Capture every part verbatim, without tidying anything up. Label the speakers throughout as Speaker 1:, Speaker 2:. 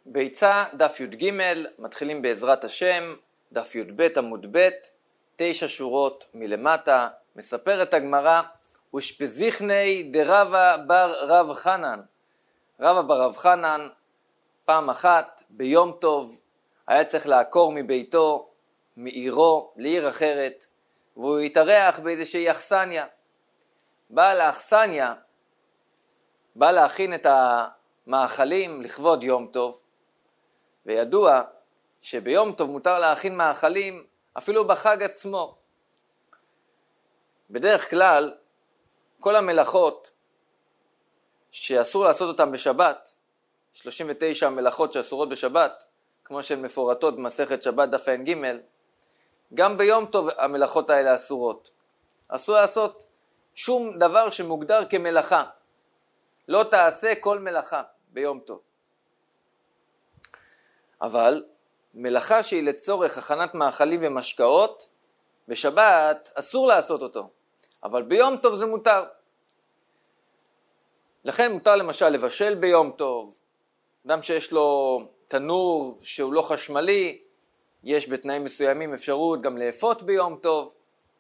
Speaker 1: ביצה דף י"ג, מתחילים בעזרת השם, דף י"ב עמוד ב', תשע שורות מלמטה, מספרת הגמרא, ושפזיכני דרבה בר רב חנן. רבה בר רב חנן, פעם אחת, ביום טוב, היה צריך לעקור מביתו, מעירו, לעיר אחרת, והוא התארח באיזושהי אכסניה. בא לאכסניה, בא להכין את המאכלים לכבוד יום טוב, וידוע שביום טוב מותר להכין מאכלים אפילו בחג עצמו. בדרך כלל, כל המלאכות שאסור לעשות אותן בשבת, שלושים ותשע מלאכות שאסורות בשבת, כמו שהן מפורטות במסכת שבת דף ע"ג, גם ביום טוב המלאכות האלה אסורות. אסור לעשות שום דבר שמוגדר כמלאכה. לא תעשה כל מלאכה ביום טוב. אבל מלאכה שהיא לצורך הכנת מאכלים ומשקאות, בשבת אסור לעשות אותו. אבל ביום טוב זה מותר. לכן מותר למשל לבשל ביום טוב. אדם שיש לו תנור שהוא לא חשמלי, יש בתנאים מסוימים אפשרות גם לאפות ביום טוב.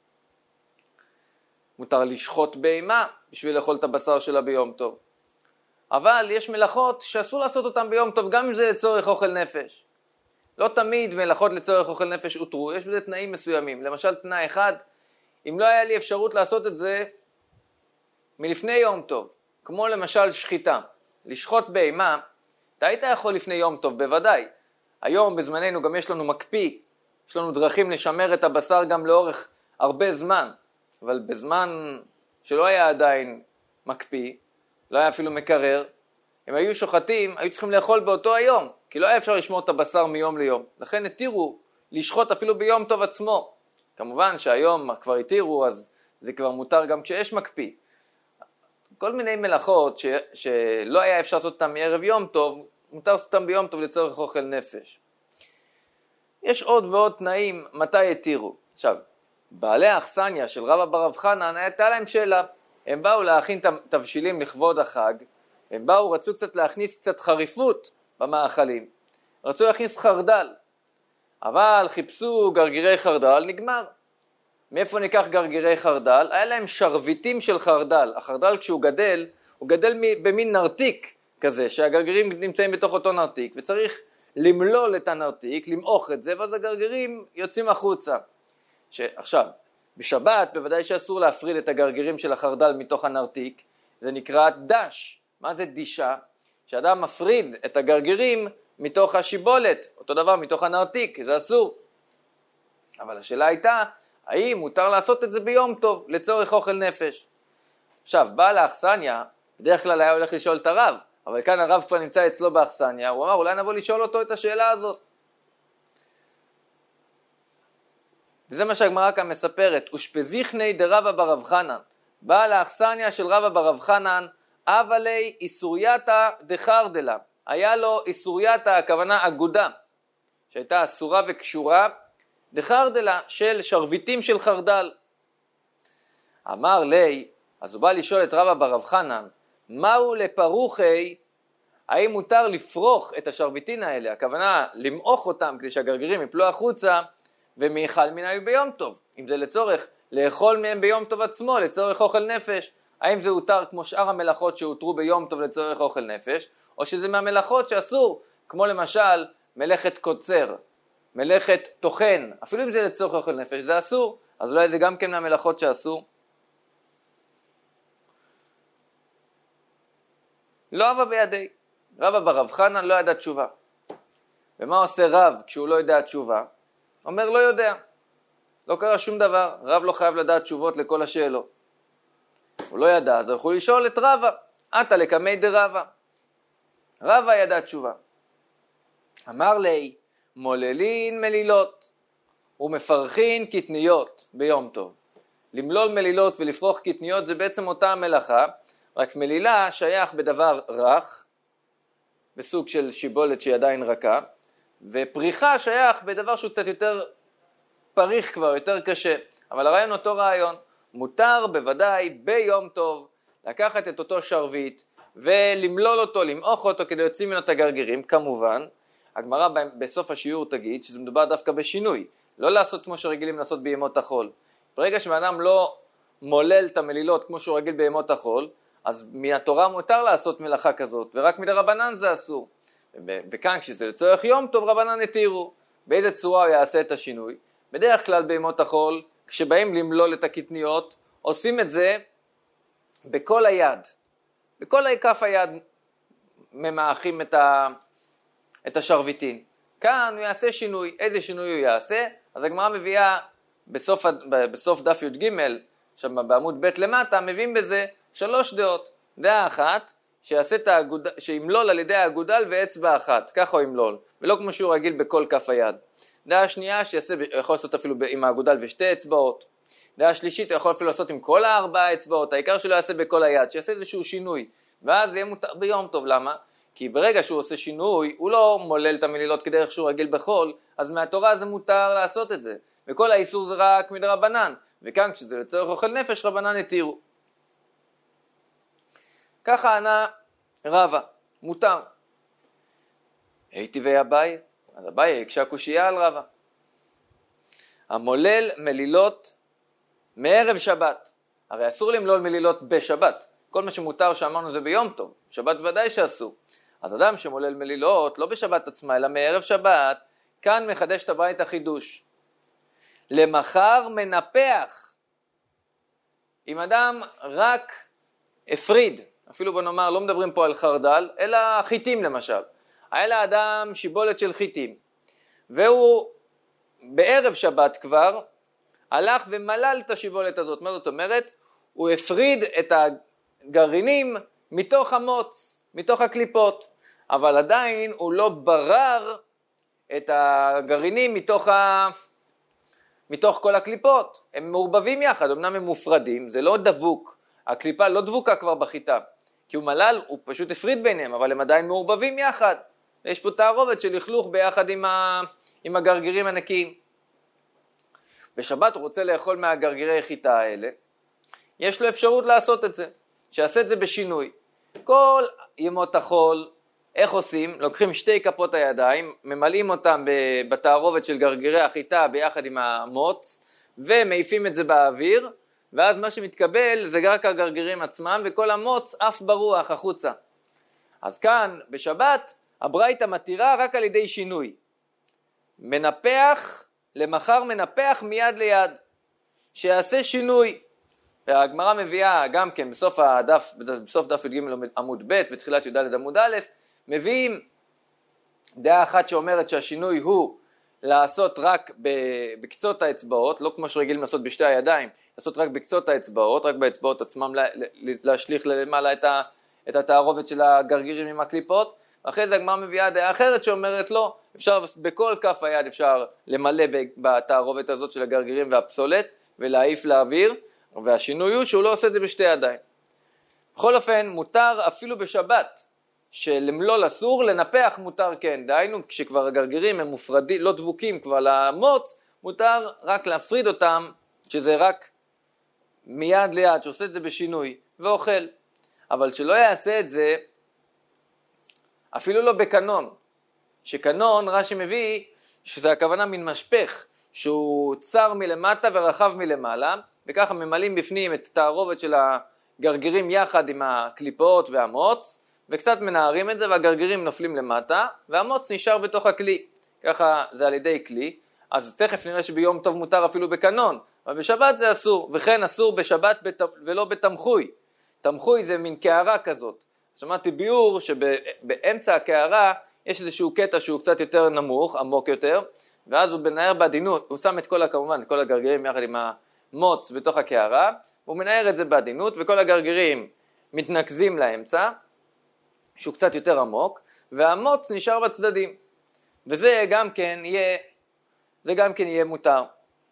Speaker 1: מותר לשחוט בהמה בשביל לאכול את הבשר שלה ביום טוב. אבל יש מלאכות שאסור לעשות אותן ביום טוב, גם אם זה לצורך אוכל נפש. לא תמיד מלאכות לצורך אוכל נפש הותרו, יש בזה תנאים מסוימים. למשל תנאי אחד, אם לא היה לי אפשרות לעשות את זה מלפני יום טוב, כמו למשל שחיטה, לשחוט בהמה, אתה היית יכול לפני יום טוב, בוודאי. היום בזמננו גם יש לנו מקפיא, יש לנו דרכים לשמר את הבשר גם לאורך הרבה זמן, אבל בזמן שלא היה עדיין מקפיא, לא היה אפילו מקרר, הם היו שוחטים, היו צריכים לאכול באותו היום, כי לא היה אפשר לשמור את הבשר מיום ליום. לכן התירו לשחוט אפילו ביום טוב עצמו. כמובן שהיום כבר התירו, אז זה כבר מותר גם כשיש מקפיא. כל מיני מלאכות ש... שלא היה אפשר לעשות אותם מערב יום טוב, מותר לעשות אותם ביום טוב לצורך אוכל נפש. יש עוד ועוד תנאים מתי התירו. עכשיו, בעלי האכסניה של רבה בר רב חנן הייתה להם שאלה. הם באו להכין תבשילים לכבוד החג, הם באו, רצו קצת להכניס קצת חריפות במאכלים, רצו להכניס חרדל, אבל חיפשו גרגירי חרדל, נגמר. מאיפה ניקח גרגירי חרדל? היה להם שרביטים של חרדל. החרדל כשהוא גדל, הוא גדל במין נרתיק כזה, שהגרגירים נמצאים בתוך אותו נרתיק, וצריך למלול את הנרתיק, למעוך את זה, ואז הגרגירים יוצאים החוצה. עכשיו, בשבת בוודאי שאסור להפריד את הגרגירים של החרדל מתוך הנרתיק, זה נקרא דש. מה זה דישה? שאדם מפריד את הגרגירים מתוך השיבולת, אותו דבר מתוך הנרתיק, זה אסור. אבל השאלה הייתה, האם מותר לעשות את זה ביום טוב, לצורך אוכל נפש? עכשיו, בעל האכסניה, בדרך כלל היה הולך לשאול את הרב, אבל כאן הרב כבר נמצא אצלו באכסניה, הוא אמר, אולי נבוא לשאול אותו את השאלה הזאת. וזה מה שהגמרא כאן מספרת, ושפזיכני דרבה בר רב חנן, בעל האכסניה של רבה בר רב חנן, אבלי איסורייתא דחרדלה, היה לו איסורייתא, הכוונה אגודה, שהייתה אסורה וקשורה, דחרדלה של שרביטים של חרדל. אמר לי, אז הוא בא לשאול את רבה בר רב חנן, מהו לפרוחי, האם מותר לפרוח את השרביטין האלה, הכוונה למעוך אותם כדי שהגרגירים יפלו החוצה, ומאכל מן היו ביום טוב, אם זה לצורך לאכול מהם ביום טוב עצמו, לצורך אוכל נפש, האם זה הותר כמו שאר המלאכות שהותרו ביום טוב לצורך אוכל נפש, או שזה מהמלאכות שאסור, כמו למשל מלאכת קוצר, מלאכת תוכן, אפילו אם זה לצורך אוכל נפש, זה אסור, אז אולי זה גם כן מהמלאכות שאסור. לא אבא בידי, רבה בר רב חנן לא ידע תשובה. ומה עושה רב כשהוא לא יודע תשובה? אומר לא יודע, לא קרה שום דבר, רב לא חייב לדעת תשובות לכל השאלות. הוא לא ידע, אז הלכו לשאול את רבה, אתה לקמי דרבה. רבה ידע תשובה. אמר לי, מוללין מלילות, ומפרחין קטניות ביום טוב. למלול מלילות ולפרוח קטניות זה בעצם אותה המלאכה, רק מלילה שייך בדבר רך, בסוג של שיבולת שהיא עדיין רכה, ופריחה שייך בדבר שהוא קצת יותר פריך כבר, יותר קשה. אבל הרעיון אותו רעיון, מותר בוודאי ביום טוב לקחת את אותו שרביט ולמלול אותו, למעוך אותו כדי להוציא ממנו את הגרגירים, כמובן, הגמרא בסוף השיעור תגיד שזה מדובר דווקא בשינוי, לא לעשות כמו שרגילים לעשות בימות החול. ברגע שבאדם לא מולל את המלילות כמו שהוא רגיל בימות החול, אז מהתורה מותר לעשות מלאכה כזאת, ורק מדרבנן זה אסור. וכאן כשזה לצורך יום טוב רבנן התירו. באיזה צורה הוא יעשה את השינוי? בדרך כלל בימות החול, כשבאים למלול את הקטניות, עושים את זה בכל היד. בכל כף היד ממעכים את, ה... את השרביטין. כאן הוא יעשה שינוי. איזה שינוי הוא יעשה? אז הגמרא מביאה בסוף, בסוף דף י"ג, שם בעמוד ב' למטה, מביאים בזה שלוש דעות. דעה אחת, שיעשה את האגוד... שימלול על ידי האגודל ואצבע אחת, ככה הוא ימלול, ולא כמו שהוא רגיל בכל כף היד. דעה שנייה, שיעשה, יכול לעשות אפילו עם האגודל ושתי אצבעות. דעה שלישית, הוא יכול אפילו לעשות עם כל הארבע אצבעות, העיקר שלו יעשה בכל היד, שיעשה איזשהו שינוי, ואז יהיה מותר ביום טוב. למה? כי ברגע שהוא עושה שינוי, הוא לא מולל את המלילות כדרך שהוא רגיל בחול, אז מהתורה זה מותר לעשות את זה, וכל האיסור זה רק מדרבנן, וכאן כשזה לצורך אוכל נפש רבנן התירו. ככה ענה רבא, מותר. הייתי ואביי, אז אביי הקשה קושייה על רבא. המולל מלילות מערב שבת, הרי אסור למלול מלילות בשבת, כל מה שמותר שאמרנו זה ביום טוב, שבת ודאי שאסור. אז אדם שמולל מלילות לא בשבת עצמה אלא מערב שבת, כאן מחדש את הבית החידוש. למחר מנפח. אם אדם רק הפריד, אפילו בוא נאמר לא מדברים פה על חרדל, אלא חיטים למשל. היה לאדם שיבולת של חיטים, והוא בערב שבת כבר הלך ומלל את השיבולת הזאת. מה זאת אומרת? הוא הפריד את הגרעינים מתוך המוץ, מתוך הקליפות, אבל עדיין הוא לא ברר את הגרעינים מתוך, ה... מתוך כל הקליפות. הם מעורבבים יחד, אמנם הם מופרדים, זה לא דבוק, הקליפה לא דבוקה כבר בחיטה, כי הוא מלל, הוא פשוט הפריד ביניהם, אבל הם עדיין מעורבבים יחד. יש פה תערובת של לכלוך ביחד עם, ה... עם הגרגירים הנקיים. בשבת הוא רוצה לאכול מהגרגירי חיטה האלה, יש לו אפשרות לעשות את זה, שיעשה את זה בשינוי. כל ימות החול, איך עושים? לוקחים שתי כפות הידיים, ממלאים אותם בתערובת של גרגירי החיטה ביחד עם המוץ, ומעיפים את זה באוויר, ואז מה שמתקבל זה רק הגרגירים עצמם, וכל המוץ אף ברוח החוצה. אז כאן בשבת הברייתא מתירה רק על ידי שינוי. מנפח, למחר מנפח מיד ליד, שיעשה שינוי. והגמרא מביאה גם כן בסוף הדף, בסוף דף י"ג עמוד ב' ותחילת י"ד עמוד א', מביאים דעה אחת שאומרת שהשינוי הוא לעשות רק בקצות האצבעות, לא כמו שרגילים לעשות בשתי הידיים, לעשות רק בקצות האצבעות, רק באצבעות עצמם להשליך למעלה את, ה, את התערובת של הגרגירים עם הקליפות. ואחרי זה הגמרא מביאה דעה אחרת שאומרת לא, אפשר בכל כף היד אפשר למלא בתערובת הזאת של הגרגירים והפסולת ולהעיף לאוויר, והשינוי הוא שהוא לא עושה את זה בשתי ידיים. בכל אופן מותר אפילו בשבת, שלמלול אסור, לנפח מותר כן. דהיינו כשכבר הגרגירים הם מופרדים, לא דבוקים כבר למוץ, מותר רק להפריד אותם, שזה רק מיד ליד, שעושה את זה בשינוי ואוכל. אבל שלא יעשה את זה אפילו לא בקנון, שקנון רש"י מביא שזה הכוונה מן משפך, שהוא צר מלמטה ורחב מלמעלה, וככה ממלאים בפנים את התערובת של הגרגירים יחד עם הקליפות והמוץ, וקצת מנערים את זה והגרגירים נופלים למטה, והמוץ נשאר בתוך הכלי. ככה זה על ידי כלי, אז תכף נראה שביום טוב מותר אפילו בקנון, אבל בשבת זה אסור, וכן אסור בשבת בת... ולא בתמחוי. תמחוי זה מין קערה כזאת. שמעתי ביור שבאמצע הקערה יש איזשהו קטע שהוא קצת יותר נמוך, עמוק יותר, ואז הוא מנער בעדינות, הוא שם את כל, כמובן, את כל הגרגירים יחד עם המוץ בתוך הקערה, הוא מנער את זה בעדינות, וכל הגרגירים מתנקזים לאמצע, שהוא קצת יותר עמוק, והמוץ נשאר בצדדים. וזה גם כן יהיה, זה גם כן יהיה מותר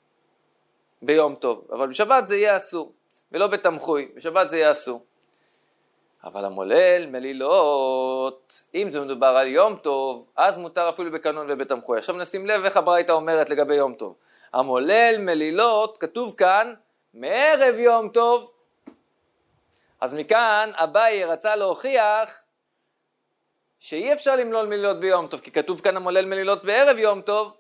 Speaker 1: ביום טוב, אבל בשבת זה יהיה אסור, ולא בתמחוי, בשבת זה יהיה אסור. אבל המולל מלילות, אם זה מדובר על יום טוב, אז מותר אפילו בקנון ובתמחוי. עכשיו נשים לב איך הברייתא אומרת לגבי יום טוב. המולל מלילות, כתוב כאן, מערב יום טוב. אז מכאן אביי רצה להוכיח שאי אפשר למלול מלילות ביום טוב, כי כתוב כאן המולל מלילות בערב יום טוב,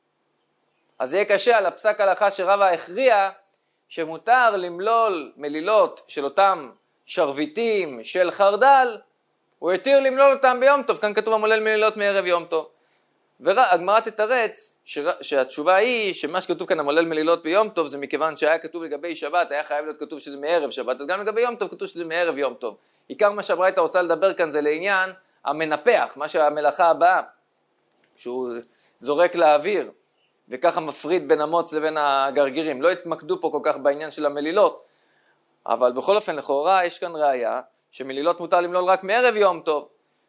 Speaker 1: אז זה יהיה קשה על הפסק הלכה שרבא הכריע, שמותר למלול מלילות של אותם שרביטים של חרדל, הוא התיר למלול אותם ביום טוב, כאן כתוב המולל מלילות מערב יום טוב. והגמרא תתרץ שהתשובה היא שמה שכתוב כאן המולל מלילות ביום טוב זה מכיוון שהיה כתוב לגבי שבת, היה חייב להיות כתוב שזה מערב שבת, אז גם לגבי יום טוב כתוב שזה מערב יום טוב. עיקר מה שהברייתא רוצה לדבר כאן זה לעניין המנפח, מה שהמלאכה הבאה, שהוא זורק לאוויר וככה מפריד בין המוץ לבין הגרגירים. לא התמקדו פה כל כך בעניין של המלילות, אבל בכל אופן לכאורה יש כאן ראיה שמלילות מותר למלול רק מערב יום טוב.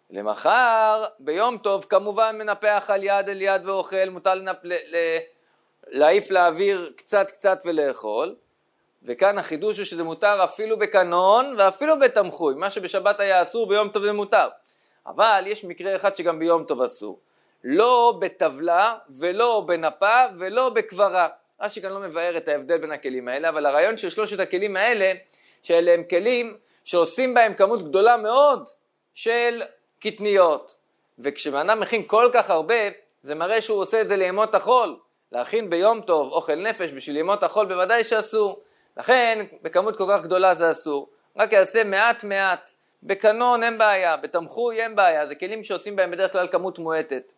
Speaker 1: למחר ביום טוב כמובן מנפח על יד אל יד ואוכל, מותר לנפ... ל... ל... להעיף לאוויר קצת קצת ולאכול, וכאן החידוש הוא שזה מותר אפילו בקנון ואפילו בתמחוי, מה שבשבת היה אסור ביום טוב זה מותר. אבל יש מקרה אחד שגם ביום טוב אסור, לא בטבלה ולא בנפה ולא בקברה. רש"י כאן לא מבאר את ההבדל בין הכלים האלה, אבל הרעיון של שלושת הכלים האלה שאלה הם כלים שעושים בהם כמות גדולה מאוד של קטניות, וכשבן מכין כל כך הרבה זה מראה שהוא עושה את זה לימות החול. להכין ביום טוב אוכל נפש בשביל ימות החול בוודאי שאסור, לכן בכמות כל כך גדולה זה אסור, רק יעשה מעט מעט. בקנון אין בעיה, בתמחוי אין בעיה, זה כלים שעושים בהם בדרך כלל כמות מועטת.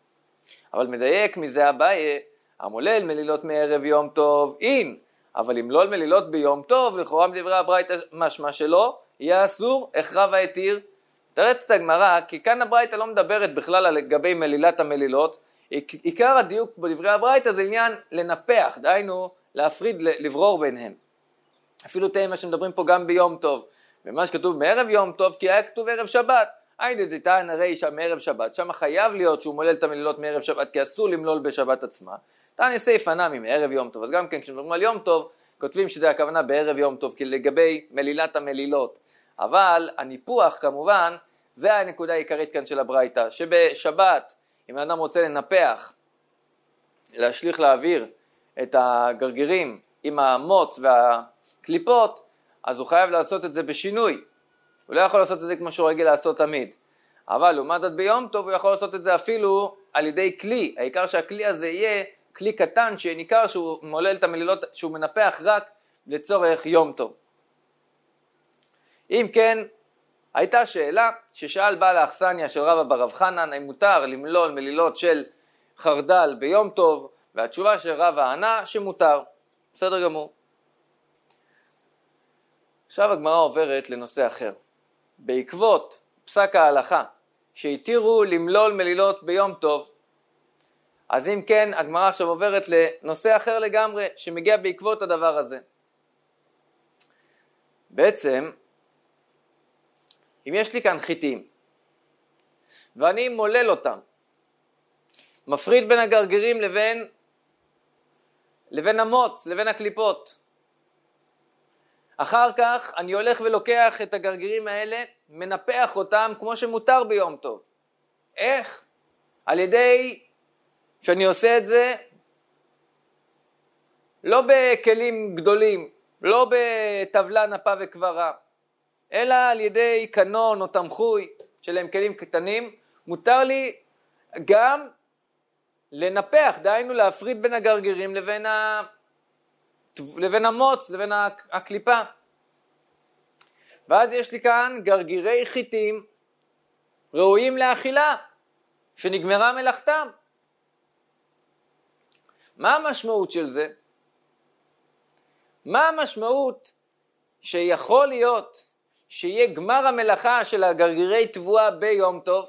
Speaker 1: אבל מדייק מזה הבעיה, המולל מלילות מערב יום טוב אין, אבל אם לא מלילות ביום טוב לכאורה מדברי הברייתא משמע שלא יהיה אסור. איך רבא התיר? תרץ את הגמרא, כי כאן הברייתא לא מדברת בכלל על לגבי מלילת המלילות, עיקר הדיוק בדברי הברייתא זה עניין לנפח, דהיינו להפריד, לברור ביניהם. אפילו תהיה מה שמדברים פה גם ביום טוב, ומה שכתוב מערב יום טוב כי היה כתוב ערב שבת, היידה דתן הרי שם מערב שבת, שם חייב להיות שהוא מולל את המלילות מערב שבת, כי אסור למלול בשבת עצמה. תעני סייפה נמי מערב יום טוב, אז גם כן כשמדברים על יום טוב כותבים שזה הכוונה בערב יום טוב, כי לגבי מלילת המלילות. אבל הניפוח כמובן זה הנקודה העיקרית כאן של הברייתא, שבשבת אם האדם רוצה לנפח, להשליך לאוויר את הגרגירים עם המוץ והקליפות, אז הוא חייב לעשות את זה בשינוי. הוא לא יכול לעשות את זה כמו שהוא רגיל לעשות תמיד. אבל לעומת זאת ביום טוב הוא יכול לעשות את זה אפילו על ידי כלי. העיקר שהכלי הזה יהיה כלי קטן שניכר שהוא מולל את המלילות, שהוא מנפח רק לצורך יום טוב. אם כן, הייתה שאלה ששאל בעל האכסניה של רבא בר רב חנן, האם מותר למלול מלילות של חרדל ביום טוב, והתשובה של רבא ענה שמותר. בסדר גמור. עכשיו הגמרא עוברת לנושא אחר. בעקבות פסק ההלכה שהתירו למלול מלילות ביום טוב, אז אם כן הגמרא עכשיו עוברת לנושא אחר לגמרי שמגיע בעקבות הדבר הזה. בעצם אם יש לי כאן חיטים ואני מולל אותם, מפריד בין הגרגירים לבין לבין המוץ, לבין הקליפות, אחר כך אני הולך ולוקח את הגרגירים האלה, מנפח אותם כמו שמותר ביום טוב. איך? על ידי שאני עושה את זה לא בכלים גדולים, לא בטבלה, נפה וקברה, אלא על ידי קנון או תמחוי שלהם כלים קטנים. מותר לי גם לנפח, דהיינו להפריד בין הגרגירים לבין, ה... לבין המוץ, לבין הקליפה. ואז יש לי כאן גרגירי חיטים ראויים לאכילה, שנגמרה מלאכתם. מה המשמעות של זה? מה המשמעות שיכול להיות שיהיה גמר המלאכה של הגרגירי תבואה ביום טוב?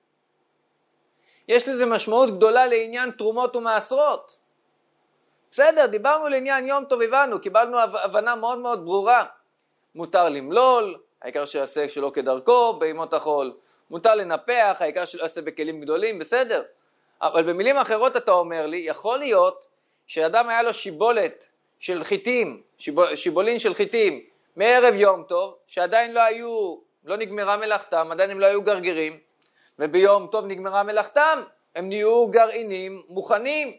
Speaker 1: יש לזה משמעות גדולה לעניין תרומות ומעשרות. בסדר, דיברנו לעניין יום טוב, הבנו, קיבלנו הבנה מאוד מאוד ברורה. מותר למלול, העיקר שיעשה שלא כדרכו בימות החול. מותר לנפח, העיקר שלא יעשה בכלים גדולים, בסדר. אבל במילים אחרות אתה אומר לי, יכול להיות שאדם היה לו שיבולת של חיטים, שיבול, שיבולין של חיטים, מערב יום טוב, שעדיין לא היו, לא נגמרה מלאכתם, עדיין הם לא היו גרגירים, וביום טוב נגמרה מלאכתם, הם נהיו גרעינים מוכנים.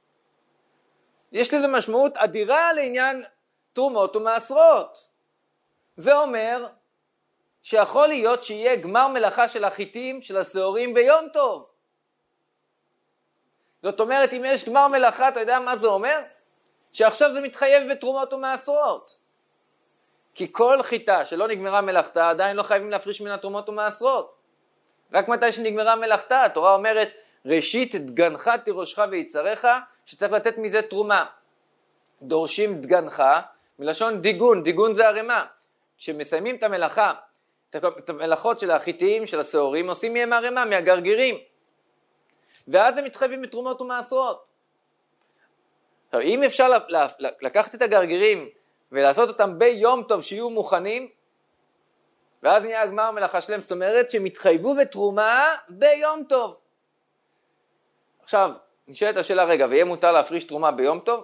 Speaker 1: יש לזה משמעות אדירה לעניין תרומות ומעשרות. זה אומר שיכול להיות שיהיה גמר מלאכה של החיטים, של השעורים ביום טוב. זאת אומרת, אם יש גמר מלאכה, אתה יודע מה זה אומר? שעכשיו זה מתחייב בתרומות ומעשרות. כי כל חיטה שלא נגמרה מלאכתה, עדיין לא חייבים להפריש ממנה תרומות ומעשרות. רק מתי שנגמרה מלאכתה, התורה אומרת, ראשית דגנך תירושך ויצריך, שצריך לתת מזה תרומה. דורשים דגנך, מלשון דיגון, דיגון זה הרמה. כשמסיימים את המלאכה, את המלאכות של החיטים, של השעורים, עושים מהם הרמה, מהגרגירים. ואז הם מתחייבים בתרומות ומעשרות. עכשיו, אם אפשר לקחת את הגרגירים ולעשות אותם ביום טוב שיהיו מוכנים, ואז נהיה הגמר מלאכה שלהם, זאת אומרת שהם התחייבו בתרומה ביום טוב. עכשיו, נשאלת השאלה רגע, ויהיה מותר להפריש תרומה ביום טוב?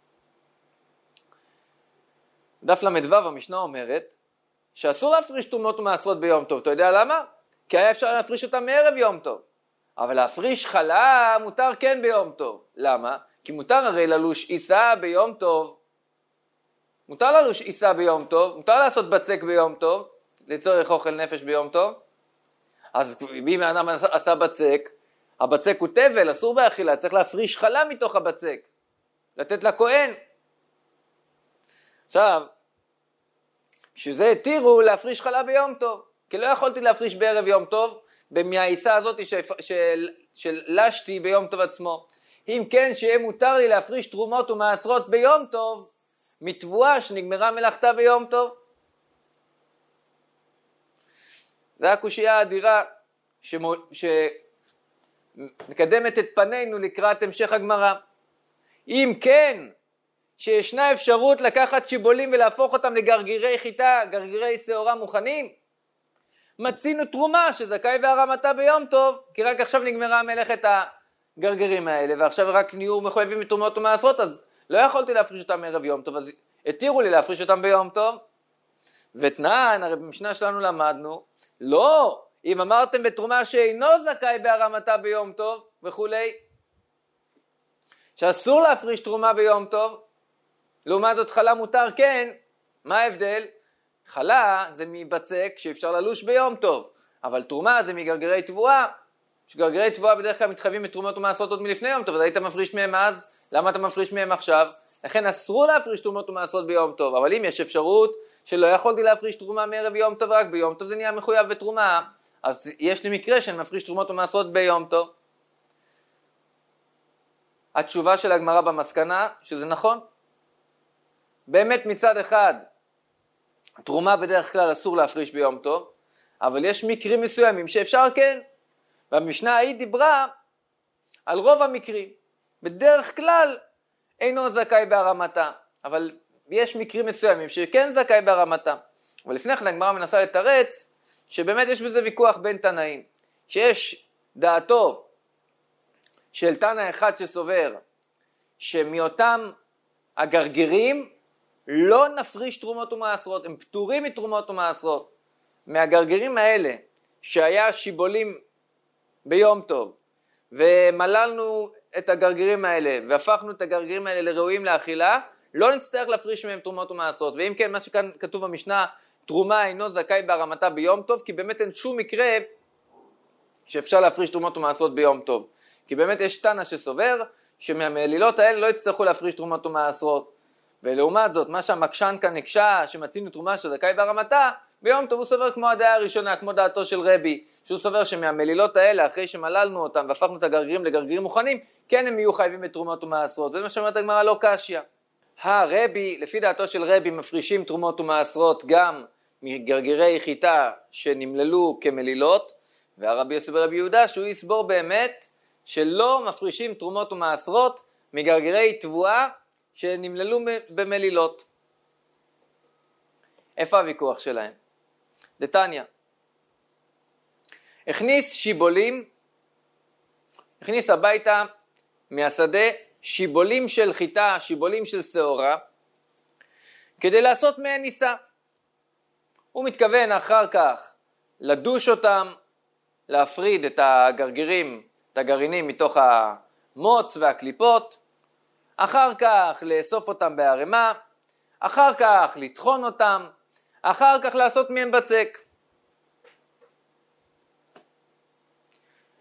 Speaker 1: דף למדו המשנה אומרת, שאסור להפריש תרומות ומעשרות ביום טוב. אתה יודע למה? כי היה אפשר להפריש אותם מערב יום טוב. אבל להפריש חלה מותר כן ביום טוב. למה? כי מותר הרי ללוש עיסה ביום טוב. מותר ללוש עיסה ביום טוב, מותר לעשות בצק ביום טוב, לצורך אוכל נפש ביום טוב. אז אם האדם עשה בצק, הבצק הוא טבל, אסור באכילה, צריך להפריש חלה מתוך הבצק. לתת לכהן. עכשיו, שזה התירו להפריש חלה ביום טוב, כי לא יכולתי להפריש בערב יום טוב, מהעיסה הזאת שלשתי ביום טוב עצמו. אם כן, שיהיה מותר לי להפריש תרומות ומעשרות ביום טוב, מתבואה שנגמרה מלאכתה ביום טוב. זה הקושיה האדירה שמקדמת את פנינו לקראת המשך הגמרא. אם כן, שישנה אפשרות לקחת שיבולים ולהפוך אותם לגרגירי חיטה, גרגירי שעורה מוכנים, מצינו תרומה שזכאי בהרמתה ביום טוב, כי רק עכשיו נגמרה מלאכת הגרגירים האלה, ועכשיו רק נהיו מחויבים מתרומות ומעשרות, אז לא יכולתי להפריש אותם מערב יום טוב, אז התירו לי להפריש אותם ביום טוב. ותנן, הרי במשנה שלנו למדנו, לא, אם אמרתם בתרומה שאינו זכאי בהרמתה ביום טוב וכולי, שאסור להפריש תרומה ביום טוב, לעומת זאת חלה מותר כן, מה ההבדל? חלה זה מבצק שאפשר ללוש ביום טוב, אבל תרומה זה מגרגירי תבואה, שגרגירי תבואה בדרך כלל מתחייבים בתרומות ומעשרות עוד מלפני יום טוב, אז היית מפריש מהם אז, למה אתה מפריש מהם עכשיו? לכן אסרו להפריש תרומות ומעשרות ביום טוב, אבל אם יש אפשרות שלא יכולתי להפריש תרומה מערב יום טוב, רק ביום טוב זה נהיה מחויב בתרומה, אז יש לי מקרה שאני מפריש תרומות ומעשרות ביום טוב. התשובה של הגמרא במסקנה, שזה נכון. באמת מצד אחד, תרומה בדרך כלל אסור להפריש ביום טוב, אבל יש מקרים מסוימים שאפשר כן. והמשנה ההיא דיברה על רוב המקרים. בדרך כלל אינו זכאי בהרמתה, אבל יש מקרים מסוימים שכן זכאי בהרמתה. אבל לפני כן הגמרא מנסה לתרץ שבאמת יש בזה ויכוח בין תנאים. שיש דעתו של תנא אחד שסובר שמאותם הגרגירים לא נפריש תרומות ומעשרות, הם פטורים מתרומות ומעשרות. מהגרגירים האלה שהיה שיבולים ביום טוב ומללנו את הגרגירים האלה והפכנו את הגרגירים האלה לראויים לאכילה, לא נצטרך להפריש מהם תרומות ומעשרות. ואם כן, מה שכאן כתוב במשנה, תרומה אינו זכאי בהרמתה ביום טוב, כי באמת אין שום מקרה שאפשר להפריש תרומות ומעשרות ביום טוב. כי באמת יש תנא שסובר שמהמלילות האלה לא יצטרכו להפריש תרומות ומעשרות. ולעומת זאת, מה שהמקשן כאן נקשה, שמצינו תרומה שזכאי בהרמתה, ביום טוב הוא סובר כמו הדעה הראשונה, כמו דעתו של רבי, שהוא סובר שמהמלילות האלה, אחרי שמללנו אותם והפכנו את הגרגירים לגרגירים מוכנים, כן הם יהיו חייבים בתרומות ומעשרות. וזה מה שאומרת הגמרא לא קשיא. הרבי, לפי דעתו של רבי, מפרישים תרומות ומעשרות גם מגרגירי חיטה שנמללו כמלילות, והרבי יוסף ברבי יהודה שהוא יסבור באמת שלא מפרישים תרומות ומעשרות מגרגירי תבואה שנמללו במלילות. איפה הוויכוח שלהם? דתניא, הכניס שיבולים, הכניס הביתה מהשדה שיבולים של חיטה, שיבולים של שעורה, כדי לעשות מהן ניסה. הוא מתכוון אחר כך לדוש אותם, להפריד את הגרגירים, את הגרעינים מתוך המוץ והקליפות, אחר כך לאסוף אותם בערימה, אחר כך לטחון אותם, אחר כך לעשות מהם בצק.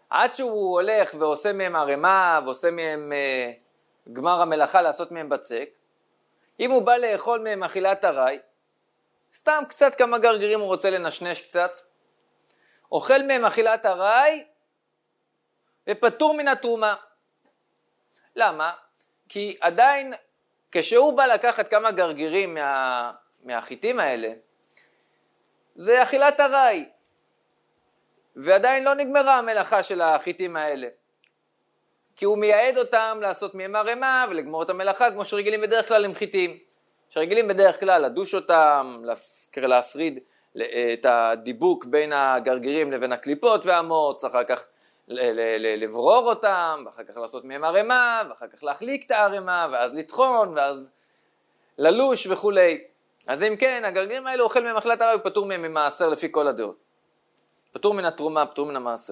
Speaker 1: עד שהוא הולך ועושה מהם ערימה ועושה מהם אה, גמר המלאכה לעשות מהם בצק, אם הוא בא לאכול מהם אכילת ארעי, סתם קצת כמה גרגירים הוא רוצה לנשנש קצת, אוכל מהם אכילת ארעי ופטור מן התרומה. למה? כי עדיין כשהוא בא לקחת כמה גרגירים מה, מהחיטים האלה, זה אכילת ארעי, ועדיין לא נגמרה המלאכה של החיטים האלה, כי הוא מייעד אותם לעשות מהם ערימה ולגמור את המלאכה כמו שרגילים בדרך כלל עם חיטים, שרגילים בדרך כלל לדוש אותם, להפריד את הדיבוק בין הגרגירים לבין הקליפות והמוץ, אחר כך לברור אותם, ואחר כך לעשות מהם ערימה, ואחר כך להחליק את הערימה, ואז לטחון, ואז ללוש וכו'. אז אם כן, הגרגירים האלו אוכל מהם אכילת ארעי ופטור מהם ממעשר לפי כל הדעות. פטור מן התרומה, פטור מן המעשר.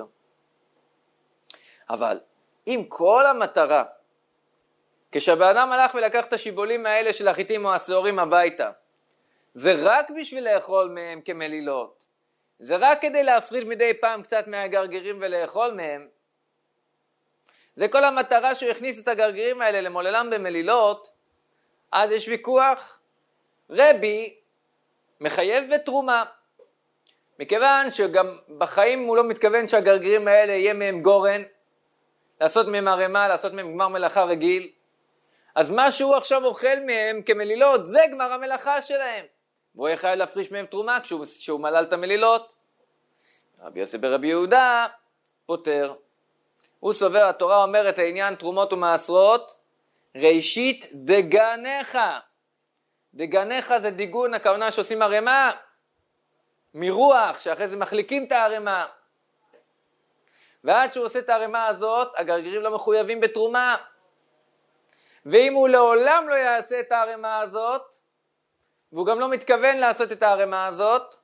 Speaker 1: אבל אם כל המטרה, כשהבאדם הלך ולקח את השיבולים האלה של החיטים או השעורים הביתה, זה רק בשביל לאכול מהם כמלילות, זה רק כדי להפריד מדי פעם קצת מהגרגירים ולאכול מהם, זה כל המטרה שהוא הכניס את הגרגירים האלה למוללם במלילות, אז יש ויכוח. רבי מחייב בתרומה, מכיוון שגם בחיים הוא לא מתכוון שהגרגירים האלה יהיה מהם גורן, לעשות מהם ערימה, לעשות מהם גמר מלאכה רגיל, אז מה שהוא עכשיו אוכל מהם כמלילות, זה גמר המלאכה שלהם, והוא יהיה חייב להפריש מהם תרומה כשהוא, כשהוא מלל את המלילות. רבי יוסי ברבי יהודה פותר, הוא סובר, התורה אומרת לעניין תרומות ומעשרות, ראשית דגנך, דגנך זה דיגון, הכוונה שעושים ערימה מרוח, שאחרי זה מחליקים את הערימה, ועד שהוא עושה את הערימה הזאת, הגרגירים לא מחויבים בתרומה, ואם הוא לעולם לא יעשה את הערימה הזאת, והוא גם לא מתכוון לעשות את הערימה הזאת,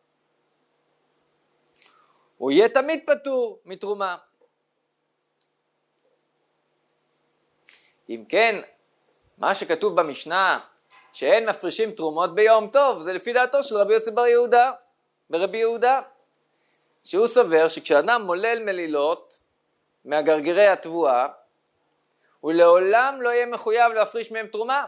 Speaker 1: הוא יהיה תמיד פטור מתרומה. אם כן, מה שכתוב במשנה, שאין מפרישים תרומות ביום טוב, זה לפי דעתו של רבי יוסי בר יהודה, ורבי יהודה, שהוא סובר שכשאדם מולל מלילות מהגרגירי התבואה, הוא לעולם לא יהיה מחויב להפריש מהם תרומה,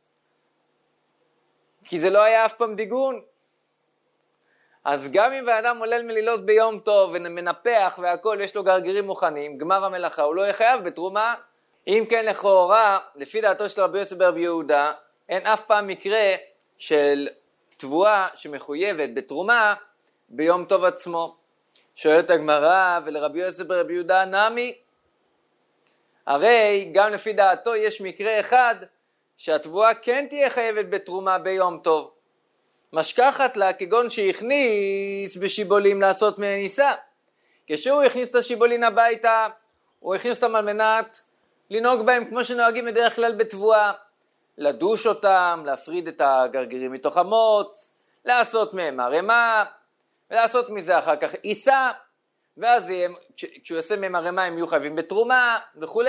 Speaker 1: כי זה לא היה אף פעם דיגון. אז גם אם האדם מולל מלילות ביום טוב ומנפח והכל, יש לו גרגירים מוכנים, גמר המלאכה, הוא לא יהיה חייב בתרומה. אם כן, לכאורה, לפי דעתו של רבי יוסי בר יהודה, אין אף פעם מקרה של תבואה שמחויבת בתרומה ביום טוב עצמו. שואלת הגמרא, ולרבי יוסי בר יהודה נמי, הרי גם לפי דעתו יש מקרה אחד שהתבואה כן תהיה חייבת בתרומה ביום טוב. משכחת לה כגון שהכניס בשיבולים לעשות מניסה. כשהוא הכניס את השיבולין הביתה, הוא הכניס אותם על מנת לנהוג בהם כמו שנוהגים בדרך כלל בתבואה, לדוש אותם, להפריד את הגרגירים מתוך המוץ, לעשות מהם ערימה, ולעשות מזה אחר כך עיסה, ואז הם, כשהוא יעשה מהם ערימה הם יהיו חייבים בתרומה וכו'.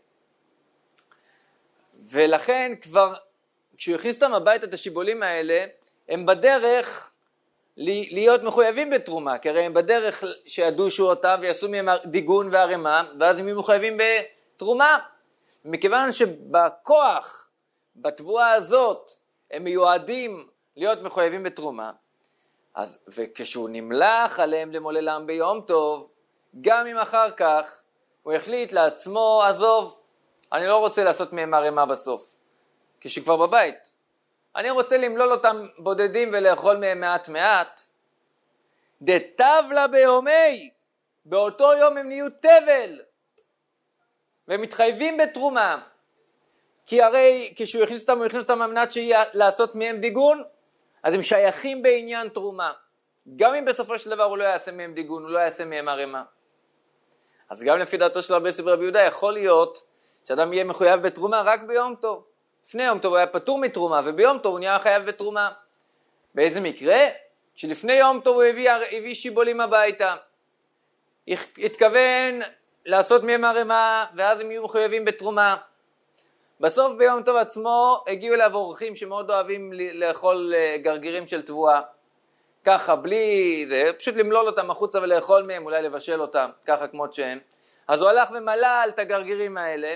Speaker 1: ולכן כבר כשהוא הכניס אותם הביתה את השיבולים האלה, הם בדרך להיות מחויבים בתרומה, כי הרי הם בדרך שידושו אותם ויעשו מהם דיגון וערימה, ואז הם יהיו מחויבים בתרומה. מכיוון שבכוח, בתבואה הזאת, הם מיועדים להיות מחויבים בתרומה, אז וכשהוא נמלח עליהם למוללם ביום טוב, גם אם אחר כך הוא החליט לעצמו, עזוב, אני לא רוצה לעשות מהם ערימה בסוף, כשכבר בבית, אני רוצה למלול אותם בודדים ולאכול מהם מעט מעט, דתבלה ביומי, באותו יום הם נהיו תבל, והם מתחייבים בתרומה, כי הרי כשהוא הכניס אותם, הוא הכניס אותם על מנת שיהיה לעשות מהם דיגון, אז הם שייכים בעניין תרומה, גם אם בסופו של דבר הוא לא יעשה מהם דיגון, הוא לא יעשה מהם ערימה. אז גם לפי דעתו של רבי יוסי בר יהודה יכול להיות שאדם יהיה מחויב בתרומה רק ביום טוב. לפני יום טוב הוא היה פטור מתרומה, וביום טוב הוא נהיה חייב בתרומה. באיזה מקרה? שלפני יום טוב הוא הביא, הביא שיבולים הביתה. התכוון לעשות מהם ערימה, ואז הם יהיו מחויבים בתרומה. בסוף ביום טוב עצמו הגיעו אליו אורחים שמאוד אוהבים לאכול גרגירים של תבואה. ככה, בלי זה, פשוט למלול אותם החוצה ולאכול מהם, אולי לבשל אותם, ככה כמות שהם. אז הוא הלך ומלל את הגרגירים האלה,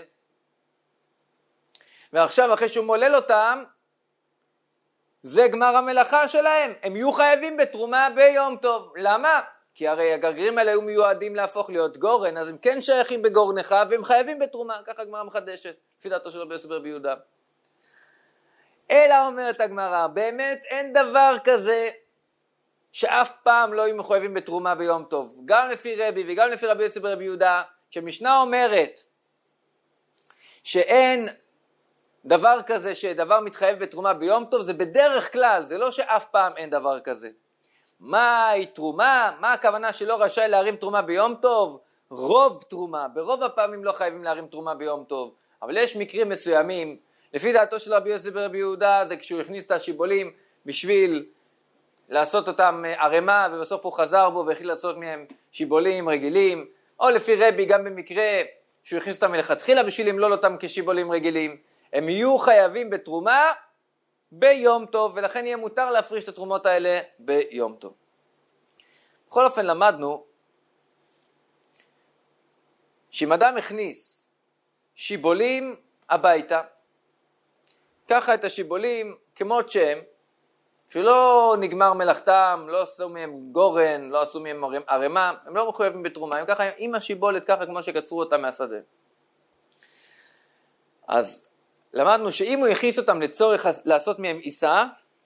Speaker 1: ועכשיו אחרי שהוא מולל אותם, זה גמר המלאכה שלהם. הם יהיו חייבים בתרומה ביום טוב. למה? כי הרי הגרגירים האלה היו מיועדים להפוך להיות גורן, אז הם כן שייכים בגורנך, והם חייבים בתרומה. ככה הגמרא מחדשת, לפי דעתו של רבי יוסי ברבי יהודה. אלא אומרת הגמרא, באמת אין דבר כזה שאף פעם לא יהיו מחויבים בתרומה ביום טוב. גם לפי רבי וגם לפי רבי יוסי ברבי יהודה, שמשנה אומרת שאין דבר כזה שדבר מתחייב בתרומה ביום טוב, זה בדרך כלל, זה לא שאף פעם אין דבר כזה. מה היא תרומה? מה הכוונה שלא רשאי להרים תרומה ביום טוב? רוב תרומה, ברוב הפעמים לא חייבים להרים תרומה ביום טוב, אבל יש מקרים מסוימים, לפי דעתו של רבי יוסי ברבי יהודה, זה כשהוא הכניס את השיבולים בשביל לעשות אותם ערימה, ובסוף הוא חזר בו והחליט לעשות מהם שיבולים רגילים, או לפי רבי גם במקרה שהוא הכניס אותם מלכתחילה בשביל למלול אותם כשיבולים רגילים, הם יהיו חייבים בתרומה ביום טוב, ולכן יהיה מותר להפריש את התרומות האלה ביום טוב. בכל אופן למדנו שאם אדם הכניס שיבולים הביתה, ככה את השיבולים כמות שהם, שלא נגמר מלאכתם, לא עשו מהם גורן, לא עשו מהם ערימה, הם לא מחויבים בתרומה, הם ככה עם השיבולת, ככה כמו שקצרו אותם מהשדה. אז למדנו שאם הוא יכניס אותם לצורך לעשות מהם עיסה,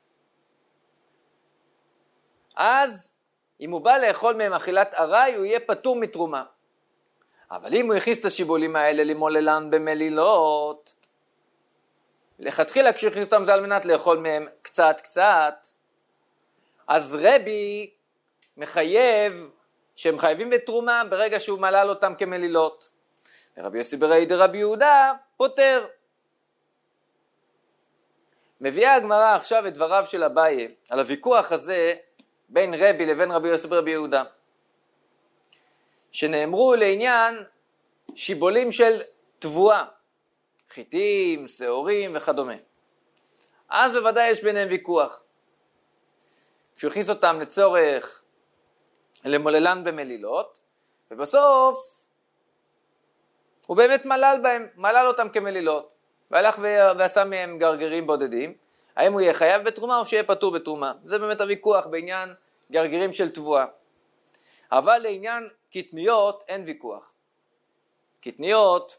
Speaker 1: אז אם הוא בא לאכול מהם אכילת ארעי, הוא יהיה פטור מתרומה. אבל אם הוא יכניס את השיבולים האלה למוללן במלילות, לכתחילה כשהוא הכניס אותם זה על מנת לאכול מהם קצת קצת, אז רבי מחייב שהם חייבים בתרומה ברגע שהוא מלל אותם כמלילות. ורבי יוסי ברי דרבי יהודה פותר. מביאה הגמרא עכשיו את דבריו של אביי על הוויכוח הזה בין רבי לבין רבי יוסי ברבי יהודה, שנאמרו לעניין שיבולים של תבואה, חיטים, שעורים וכדומה. אז בוודאי יש ביניהם ויכוח. כשהוא הכניס אותם לצורך למוללן במלילות, ובסוף הוא באמת מלל בהם, מלל אותם כמלילות, והלך ועשה מהם גרגירים בודדים. האם הוא יהיה חייב בתרומה או שיהיה פטור בתרומה? זה באמת הוויכוח בעניין גרגירים של תבואה. אבל לעניין קטניות אין ויכוח. קטניות,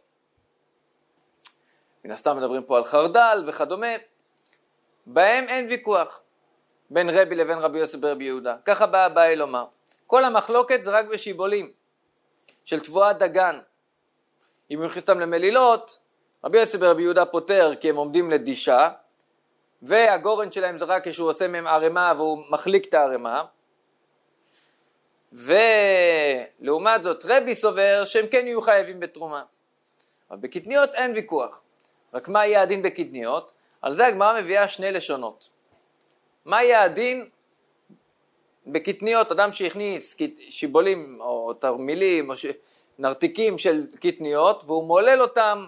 Speaker 1: מן הסתם מדברים פה על חרדל וכדומה, בהם אין ויכוח בין רבי לבין רבי יוסי ברבי יהודה. ככה בא אביי לומר. כל המחלוקת זה רק בשיבולים של תבואת דגן. אם הוא הכניס אותם למלילות, רבי יוסי ברבי יהודה פותר כי הם עומדים לדישה, והגורן שלהם זה רק כשהוא עושה מהם ערימה והוא מחליק את הערימה, ולעומת זאת רבי סובר שהם כן יהיו חייבים בתרומה. אבל בקטניות אין ויכוח. רק מה יהיה הדין בקטניות? על זה הגמרא מביאה שני לשונות. מה יהיה הדין בקטניות? אדם שהכניס שיבולים או תרמילים או ש... נרתיקים של קטניות והוא מולל אותם,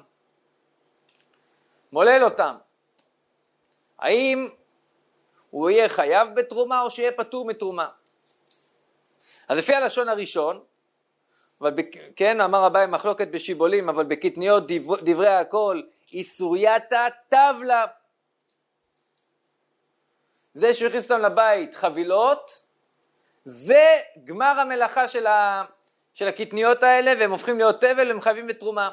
Speaker 1: מולל אותם. האם הוא יהיה חייב בתרומה או שיהיה פטור מתרומה? אז לפי הלשון הראשון, אבל כן, אמר אביי מחלוקת בשיבולים, אבל בקטניות דבר, דברי הכל, איסורייתא טבלה. זה שהכניס אותם לבית חבילות, זה גמר המלאכה של, ה, של הקטניות האלה, והם הופכים להיות תבל והם חייבים בתרומה.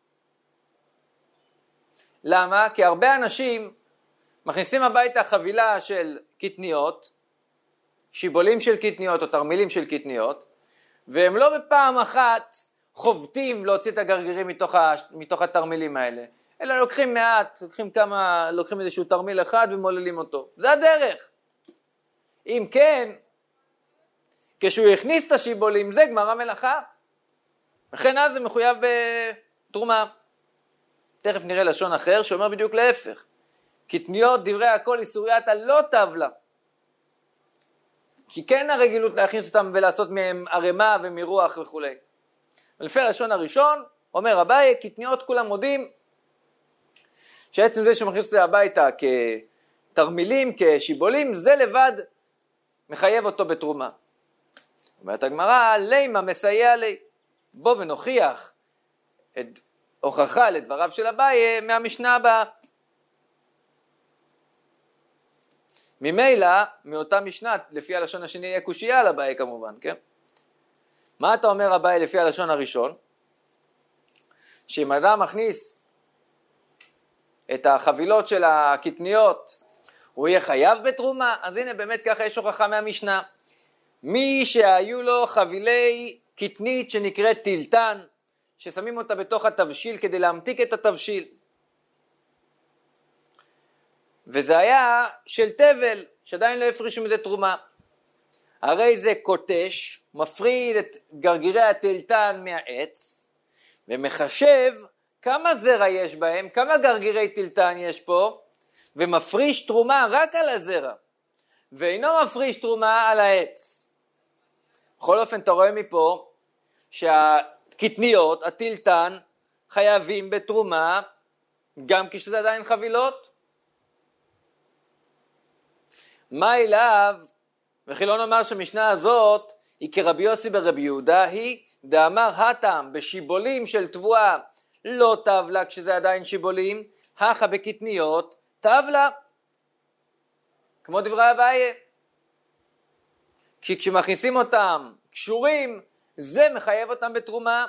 Speaker 1: למה? כי הרבה אנשים מכניסים הביתה חבילה של קטניות, שיבולים של קטניות או תרמילים של קטניות, והם לא בפעם אחת חובטים להוציא את הגרגירים מתוך, ה, מתוך התרמילים האלה, אלא לוקחים מעט, לוקחים כמה, לוקחים איזשהו תרמיל אחד ומוללים אותו. זה הדרך. אם כן, כשהוא הכניס את השיבולים, זה גמר המלאכה. וכן אז זה מחויב בתרומה. תכף נראה לשון אחר שאומר בדיוק להפך. קטניות דברי הכל איסורייתא לא טבלה. כי כן הרגילות להכניס אותם ולעשות מהם ערימה ומרוח וכו'. ולפי הלשון הראשון, אומר אביי, קטניות כולם מודים, שעצם זה שמכניס את זה הביתה כתרמילים, כשיבולים, זה לבד מחייב אותו בתרומה. אומרת הגמרא, לימה מסייע לי. בוא ונוכיח את הוכחה לדבריו של אביי מהמשנה הבאה. ממילא, מאותה משנה, לפי הלשון השני יהיה קושייה על אביי כמובן, כן? מה אתה אומר אביי לפי הלשון הראשון? שאם אדם מכניס את החבילות של הקטניות, הוא יהיה חייב בתרומה? אז הנה באמת ככה יש הוכחה מהמשנה. מי שהיו לו חבילי קטנית שנקראת טילטן, ששמים אותה בתוך התבשיל כדי להמתיק את התבשיל. וזה היה של תבל, שעדיין לא הפרישו מזה תרומה. הרי זה קוטש, מפריד את גרגירי הטילטן מהעץ, ומחשב כמה זרע יש בהם, כמה גרגירי טילטן יש פה, ומפריש תרומה רק על הזרע, ואינו מפריש תרומה על העץ. בכל אופן אתה רואה מפה שהקטניות, הטילטן, חייבים בתרומה, גם כשזה עדיין חבילות. מה אליו? וכי לא נאמר שהמשנה הזאת היא כרבי יוסי ברבי יהודה, היא דאמר הטעם בשיבולים של תבואה לא טבלה כשזה עדיין שיבולים, הכה בקטניות טבלה. כמו דברי אביי. כי כשמכניסים אותם קשורים, זה מחייב אותם בתרומה.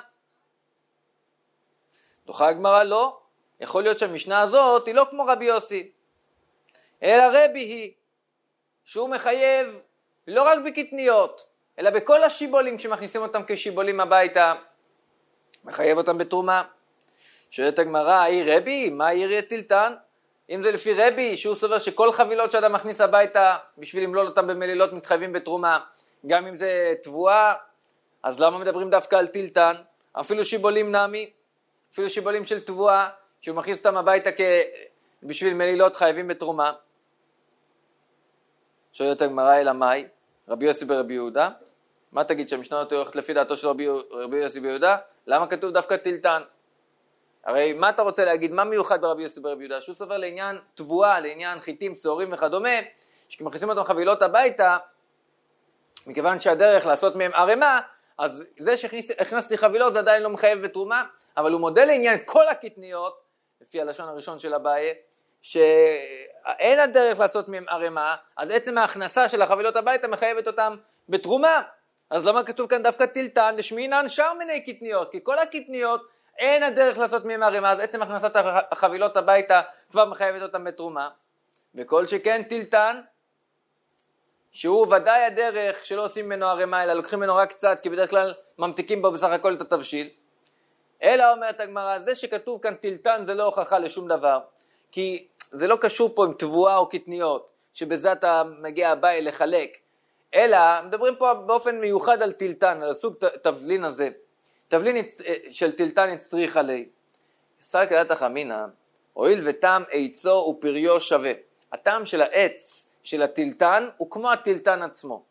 Speaker 1: דוחה הגמרא לא. יכול להיות שהמשנה הזאת היא לא כמו רבי יוסי, אלא רבי היא, שהוא מחייב לא רק בקטניות, אלא בכל השיבולים שמכניסים אותם כשיבולים הביתה, מחייב אותם בתרומה. שואלת הגמרא, היא רבי? מה היא טילטן? אם זה לפי רבי, שהוא סובר שכל חבילות שאדם מכניס הביתה בשביל למלול אותם במלילות מתחייבים בתרומה, גם אם זה תבואה, אז למה מדברים דווקא על טילטן? אפילו שיבולים נמי, אפילו שיבולים של תבואה, שהוא מכניס אותם הביתה בשביל מלילות חייבים בתרומה. שואלת הגמרא, אלא מאי? רבי יוסי ברבי יהודה? מה תגיד, שהמשנה הזאת הולכת לפי דעתו של רבי, רבי יוסי ברבי יהודה? למה כתוב דווקא טילטן? הרי מה אתה רוצה להגיד? מה מיוחד ברבי יוסי ברבי יהודה? שהוא סובר לעניין תבואה, לעניין חיטים, שעורים וכדומה, שכמכניסים אותם חבילות הביתה, מכיוון שהדרך לעשות מהם ערימה, אז זה שהכנסתי חבילות זה עדיין לא מחייב בתרומה, אבל הוא מודל לעניין כל הקטניות, לפי הלשון הראשון של אביי, שאין הדרך לעשות מהם ערימה, אז עצם ההכנסה של החבילות הביתה מחייבת אותם בתרומה. אז למה כתוב כאן דווקא טילטן? לשמינן שאר מיני קטניות, כי כל הקטניות אין הדרך לעשות מהם ערימה, אז עצם הכנסת החבילות הביתה כבר מחייבת אותם בתרומה. וכל שכן טילטן, שהוא ודאי הדרך שלא עושים ממנו ערימה, אלא לוקחים ממנו רק קצת, כי בדרך כלל ממתיקים בו בסך הכל את התבשיל. אלא אומרת הגמרא, זה שכתוב כאן טילטן זה לא הוכחה לשום דבר, כי זה לא קשור פה עם תבואה או קטניות, שבזה אתה מגיע הבא לחלק, אלא מדברים פה באופן מיוחד על טילטן, על הסוג תבלין הזה. תבלין של טילטן הצריך עלי. שר כדת החמינה, הואיל וטעם עיצו ופריו שווה. הטעם של העץ של הטילטן הוא כמו הטילטן עצמו.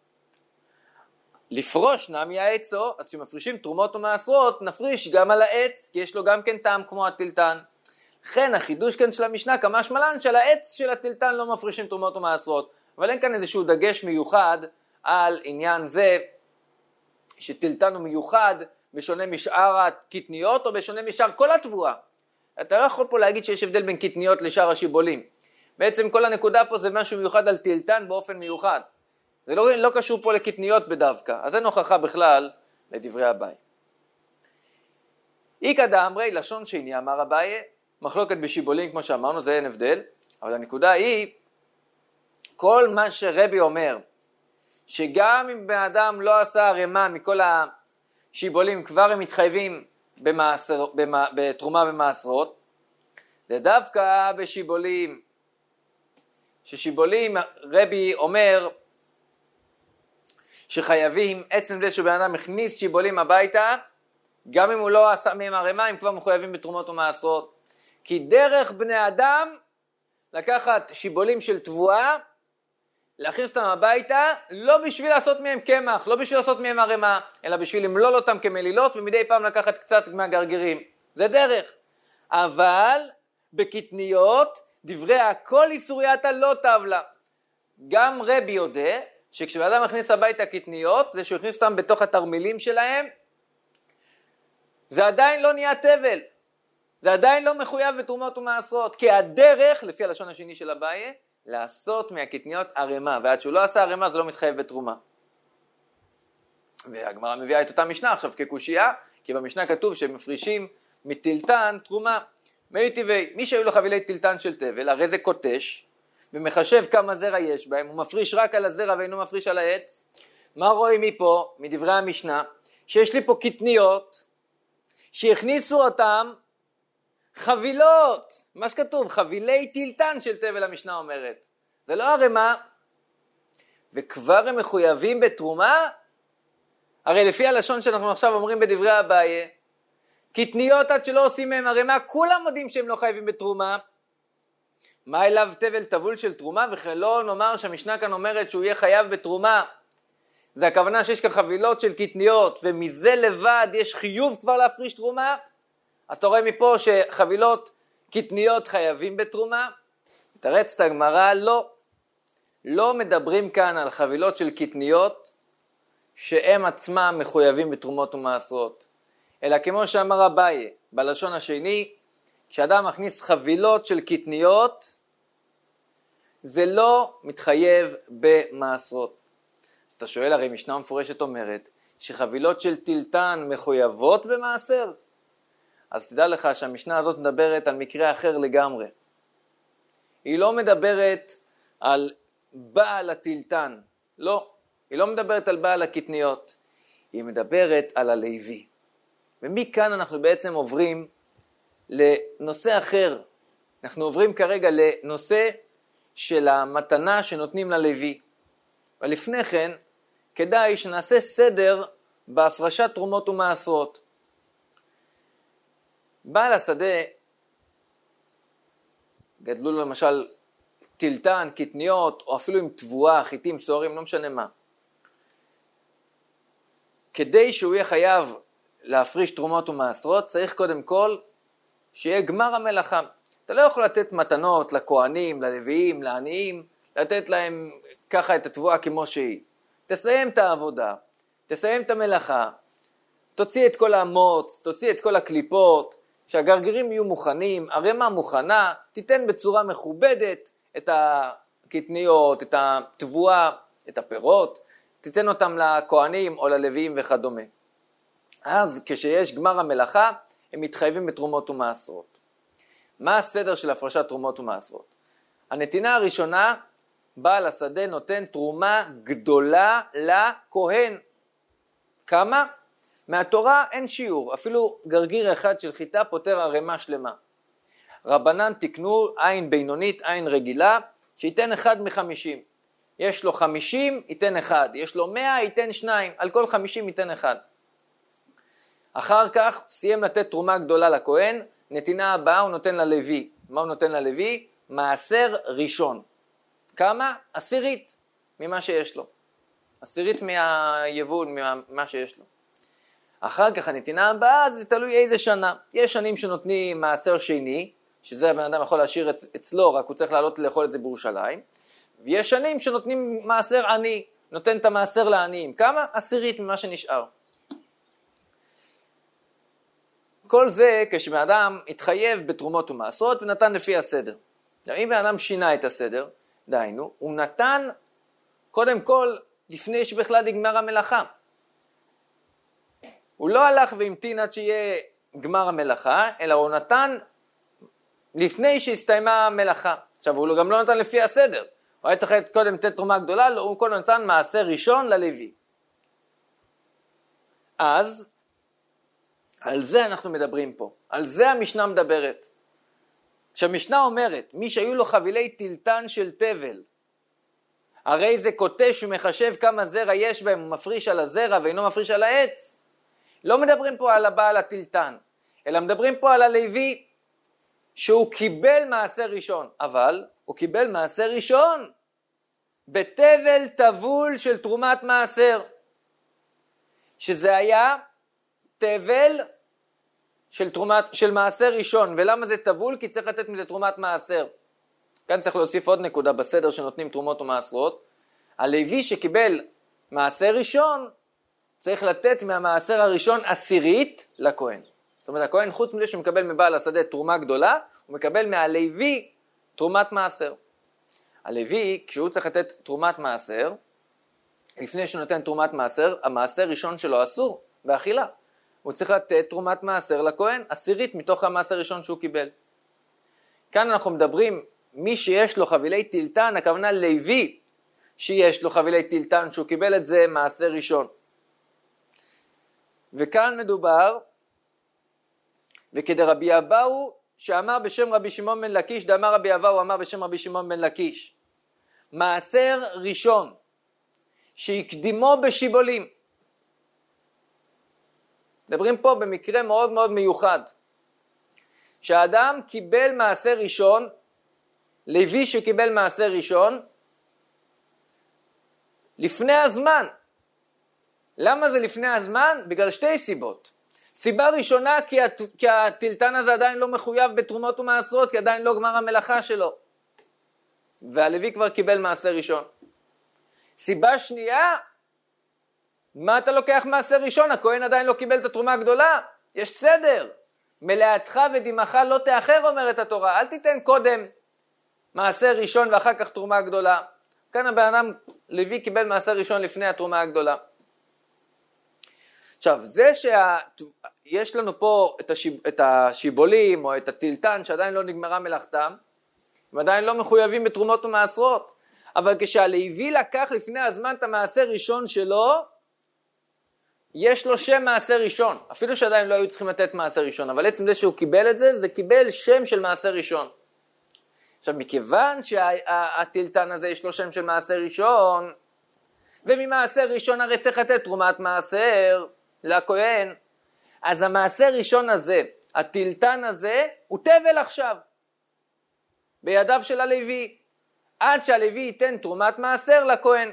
Speaker 1: לפרוש נמי העצו, אז כשמפרישים תרומות ומעשרות, נפריש גם על העץ, כי יש לו גם כן טעם כמו הטילטן. לכן החידוש כאן של המשנה כמה שמלן של העץ של הטילטן לא מפרישים תרומות ומעשרות. אבל אין כאן איזשהו דגש מיוחד על עניין זה, שטילטן הוא מיוחד, בשונה משאר הקטניות או בשונה משאר כל התבואה. אתה לא יכול פה להגיד שיש הבדל בין קטניות לשאר השיבולים. בעצם כל הנקודה פה זה משהו מיוחד על טילטן באופן מיוחד. זה לא, לא קשור פה לקטניות בדווקא. אז אין הוכחה בכלל לדברי אביי. איקא דאמרי לשון שני אמר אביי, מחלוקת בשיבולים כמו שאמרנו, זה אין הבדל. אבל הנקודה היא, כל מה שרבי אומר, שגם אם בן אדם לא עשה ערימה מכל השיבולים, כבר הם מתחייבים במעשר, במע, בתרומה במעשרות, זה דווקא בשיבולים, ששיבולים רבי אומר שחייבים, עצם זה שבן אדם מכניס שיבולים הביתה, גם אם הוא לא עשה מהם ערימה, הם כבר מחויבים בתרומות ומעשרות. כי דרך בני אדם לקחת שיבולים של תבואה, להכניס אותם הביתה, לא בשביל לעשות מהם קמח, לא בשביל לעשות מהם ערימה, אלא בשביל למלול אותם כמלילות, ומדי פעם לקחת קצת מהגרגירים. זה דרך. אבל בקטניות, דברי הכל איסורייתא לא טבלה. גם רבי יודע, שכשאדם מכניס הביתה קטניות, זה שהוא הכניס אותם בתוך התרמילים שלהם, זה עדיין לא נהיה תבל. זה עדיין לא מחויב בתרומות ומעשרות, כי הדרך, לפי הלשון השני של אביי, לעשות מהקטניות ערימה, ועד שהוא לא עשה ערימה זה לא מתחייב בתרומה. והגמרא מביאה את אותה משנה עכשיו כקושייה, כי במשנה כתוב שמפרישים מטילטן תרומה. מי טבעי, מי שהיו לו חבילי טילטן של תבל, הרי זה קוטש, ומחשב כמה זרע יש בהם, הוא מפריש רק על הזרע ואינו מפריש על העץ. מה רואים מפה, מדברי המשנה? שיש לי פה קטניות, שהכניסו אותם חבילות, מה שכתוב, חבילי טילטן של תבל, המשנה אומרת. זה לא ערימה, וכבר הם מחויבים בתרומה, הרי לפי הלשון שאנחנו עכשיו אומרים בדברי אביי, קטניות עד שלא עושים מהם ערימה, כולם יודעים שהם לא חייבים בתרומה. מה אליו תבל טבול של תרומה? וכן לא נאמר שהמשנה כאן אומרת שהוא יהיה חייב בתרומה. זה הכוונה שיש כאן חבילות של קטניות, ומזה לבד יש חיוב כבר להפריש תרומה. אז אתה רואה מפה שחבילות קטניות חייבים בתרומה. תרץ את הגמרא, לא. לא מדברים כאן על חבילות של קטניות, שהם עצמם מחויבים בתרומות ומעשרות. אלא כמו שאמר אביי, בלשון השני, כשאדם מכניס חבילות של קטניות, זה לא מתחייב במעשרות. אז אתה שואל, הרי משנה מפורשת אומרת, שחבילות של טילטן מחויבות במעשר? אז תדע לך שהמשנה הזאת מדברת על מקרה אחר לגמרי. היא לא מדברת על בעל הטילטן, לא. היא לא מדברת על בעל הקטניות, היא מדברת על הלוי. ומכאן אנחנו בעצם עוברים לנושא אחר. אנחנו עוברים כרגע לנושא של המתנה שנותנים ללוי. ולפני כן, כדאי שנעשה סדר בהפרשת תרומות ומעשרות. בעל השדה, גדלו לו למשל טילטן, קטניות, או אפילו עם תבואה, חיטים, סוהרים, לא משנה מה. כדי שהוא יהיה חייב להפריש תרומות ומעשרות, צריך קודם כל שיהיה גמר המלאכה. אתה לא יכול לתת מתנות לכהנים, ללוויים, לעניים, לתת להם ככה את התבואה כמו שהיא. תסיים את העבודה, תסיים את המלאכה, תוציא את כל המוץ, תוציא את כל הקליפות, שהגרגירים יהיו מוכנים, הרמה מוכנה, תיתן בצורה מכובדת את הקטניות, את התבואה, את הפירות, תיתן אותם לכהנים או ללוויים וכדומה. אז כשיש גמר המלאכה, הם מתחייבים בתרומות ומעשרות. מה הסדר של הפרשת תרומות ומעשרות? הנתינה הראשונה, בעל השדה נותן תרומה גדולה לכהן. כמה? מהתורה אין שיעור, אפילו גרגיר אחד של חיטה פותר ערימה שלמה. רבנן תקנו עין בינונית, עין רגילה, שייתן אחד מחמישים. יש לו חמישים, ייתן אחד. יש לו מאה, ייתן שניים. על כל חמישים ייתן אחד. אחר כך סיים לתת תרומה גדולה לכהן, נתינה הבאה הוא נותן ללוי. מה הוא נותן ללוי? מעשר ראשון. כמה? עשירית ממה שיש לו. עשירית מהיבול, ממה שיש לו. אחר כך הנתינה הבאה זה תלוי איזה שנה. יש שנים שנותנים מעשר שני, שזה הבן אדם יכול להשאיר אצלו, רק הוא צריך לעלות לאכול את זה בירושלים. ויש שנים שנותנים מעשר עני, נותן את המעשר לעניים. כמה? עשירית ממה שנשאר. כל זה כשבן אדם התחייב בתרומות ומעשרות ונתן לפי הסדר. אם בן אדם שינה את הסדר, דהיינו, הוא נתן קודם כל לפני שבכלל נגמר המלאכה. הוא לא הלך והמתין עד שיהיה גמר המלאכה, אלא הוא נתן לפני שהסתיימה המלאכה. עכשיו הוא גם לא נתן לפי הסדר. הוא היה צריך קודם לתת תרומה גדולה, הוא קודם נתן מעשר ראשון ללוי. אז על זה אנחנו מדברים פה. על זה המשנה מדברת. כשהמשנה אומרת, מי שהיו לו חבילי טילטן של תבל, הרי זה קוטש ומחשב כמה זרע יש בהם, הוא מפריש על הזרע ואינו מפריש על העץ. לא מדברים פה על הבעל הטילטן, אלא מדברים פה על הלוי, שהוא קיבל מעשר ראשון, אבל הוא קיבל מעשר ראשון בתבל טבול של תרומת מעשר, שזה היה תבל של, תרומת, של מעשר ראשון. ולמה זה טבול? כי צריך לתת מזה תרומת מעשר. כאן צריך להוסיף עוד נקודה בסדר שנותנים תרומות ומעשרות. הלוי שקיבל מעשר ראשון, צריך לתת מהמעשר הראשון עשירית לכהן. זאת אומרת, הכהן חוץ מזה שהוא מקבל מבעל השדה תרומה גדולה, הוא מקבל מהלוי תרומת מעשר. הלוי, כשהוא צריך לתת תרומת מעשר, לפני שהוא נותן תרומת מעשר, המעשר ראשון שלו אסור באכילה. הוא צריך לתת תרומת מעשר לכהן, עשירית מתוך המעשר ראשון שהוא קיבל. כאן אנחנו מדברים, מי שיש לו חבילי טילטן, הכוונה לוי, שיש לו חבילי טילטן, שהוא קיבל את זה מעשר ראשון. וכאן מדובר, וכדרבי אבאו, שאמר בשם רבי שמעון בן לקיש, דאמר רבי אבאו, אמר בשם רבי שמעון בן לקיש. מעשר ראשון, שיקדימו בשיבולים. מדברים פה במקרה מאוד מאוד מיוחד. שהאדם קיבל מעשר ראשון, לוי שקיבל מעשר ראשון, לפני הזמן. למה זה לפני הזמן? בגלל שתי סיבות. סיבה ראשונה, כי, הת... כי הטילטן הזה עדיין לא מחויב בתרומות ומעשרות, כי עדיין לא גמר המלאכה שלו. והלוי כבר קיבל מעשר ראשון. סיבה שנייה, מה אתה לוקח מעשר ראשון? הכהן עדיין לא קיבל את התרומה הגדולה. יש סדר. מלאתך ודמך לא תאחר, אומרת התורה. אל תיתן קודם מעשר ראשון ואחר כך תרומה גדולה. כאן הבן אדם, לוי קיבל מעשר ראשון לפני התרומה הגדולה. עכשיו, זה שיש לנו פה את, השיב, את השיבולים או את הטילטן שעדיין לא נגמרה מלאכתם, הם עדיין לא מחויבים בתרומות ומעשרות. אבל כשהלוי לקח לפני הזמן את המעשר ראשון שלו, יש לו שם מעשר ראשון. אפילו שעדיין לא היו צריכים לתת מעשר ראשון, אבל עצם זה שהוא קיבל את זה, זה קיבל שם של מעשר ראשון. עכשיו, מכיוון שהטילטן הזה יש לו שם של מעשר ראשון, וממעשר ראשון הרי צריך לתת תרומת מעשר לכהן, אז המעשר ראשון הזה, הטילטן הזה, הוא תבל עכשיו, בידיו של הלוי, עד שהלוי ייתן תרומת מעשר לכהן.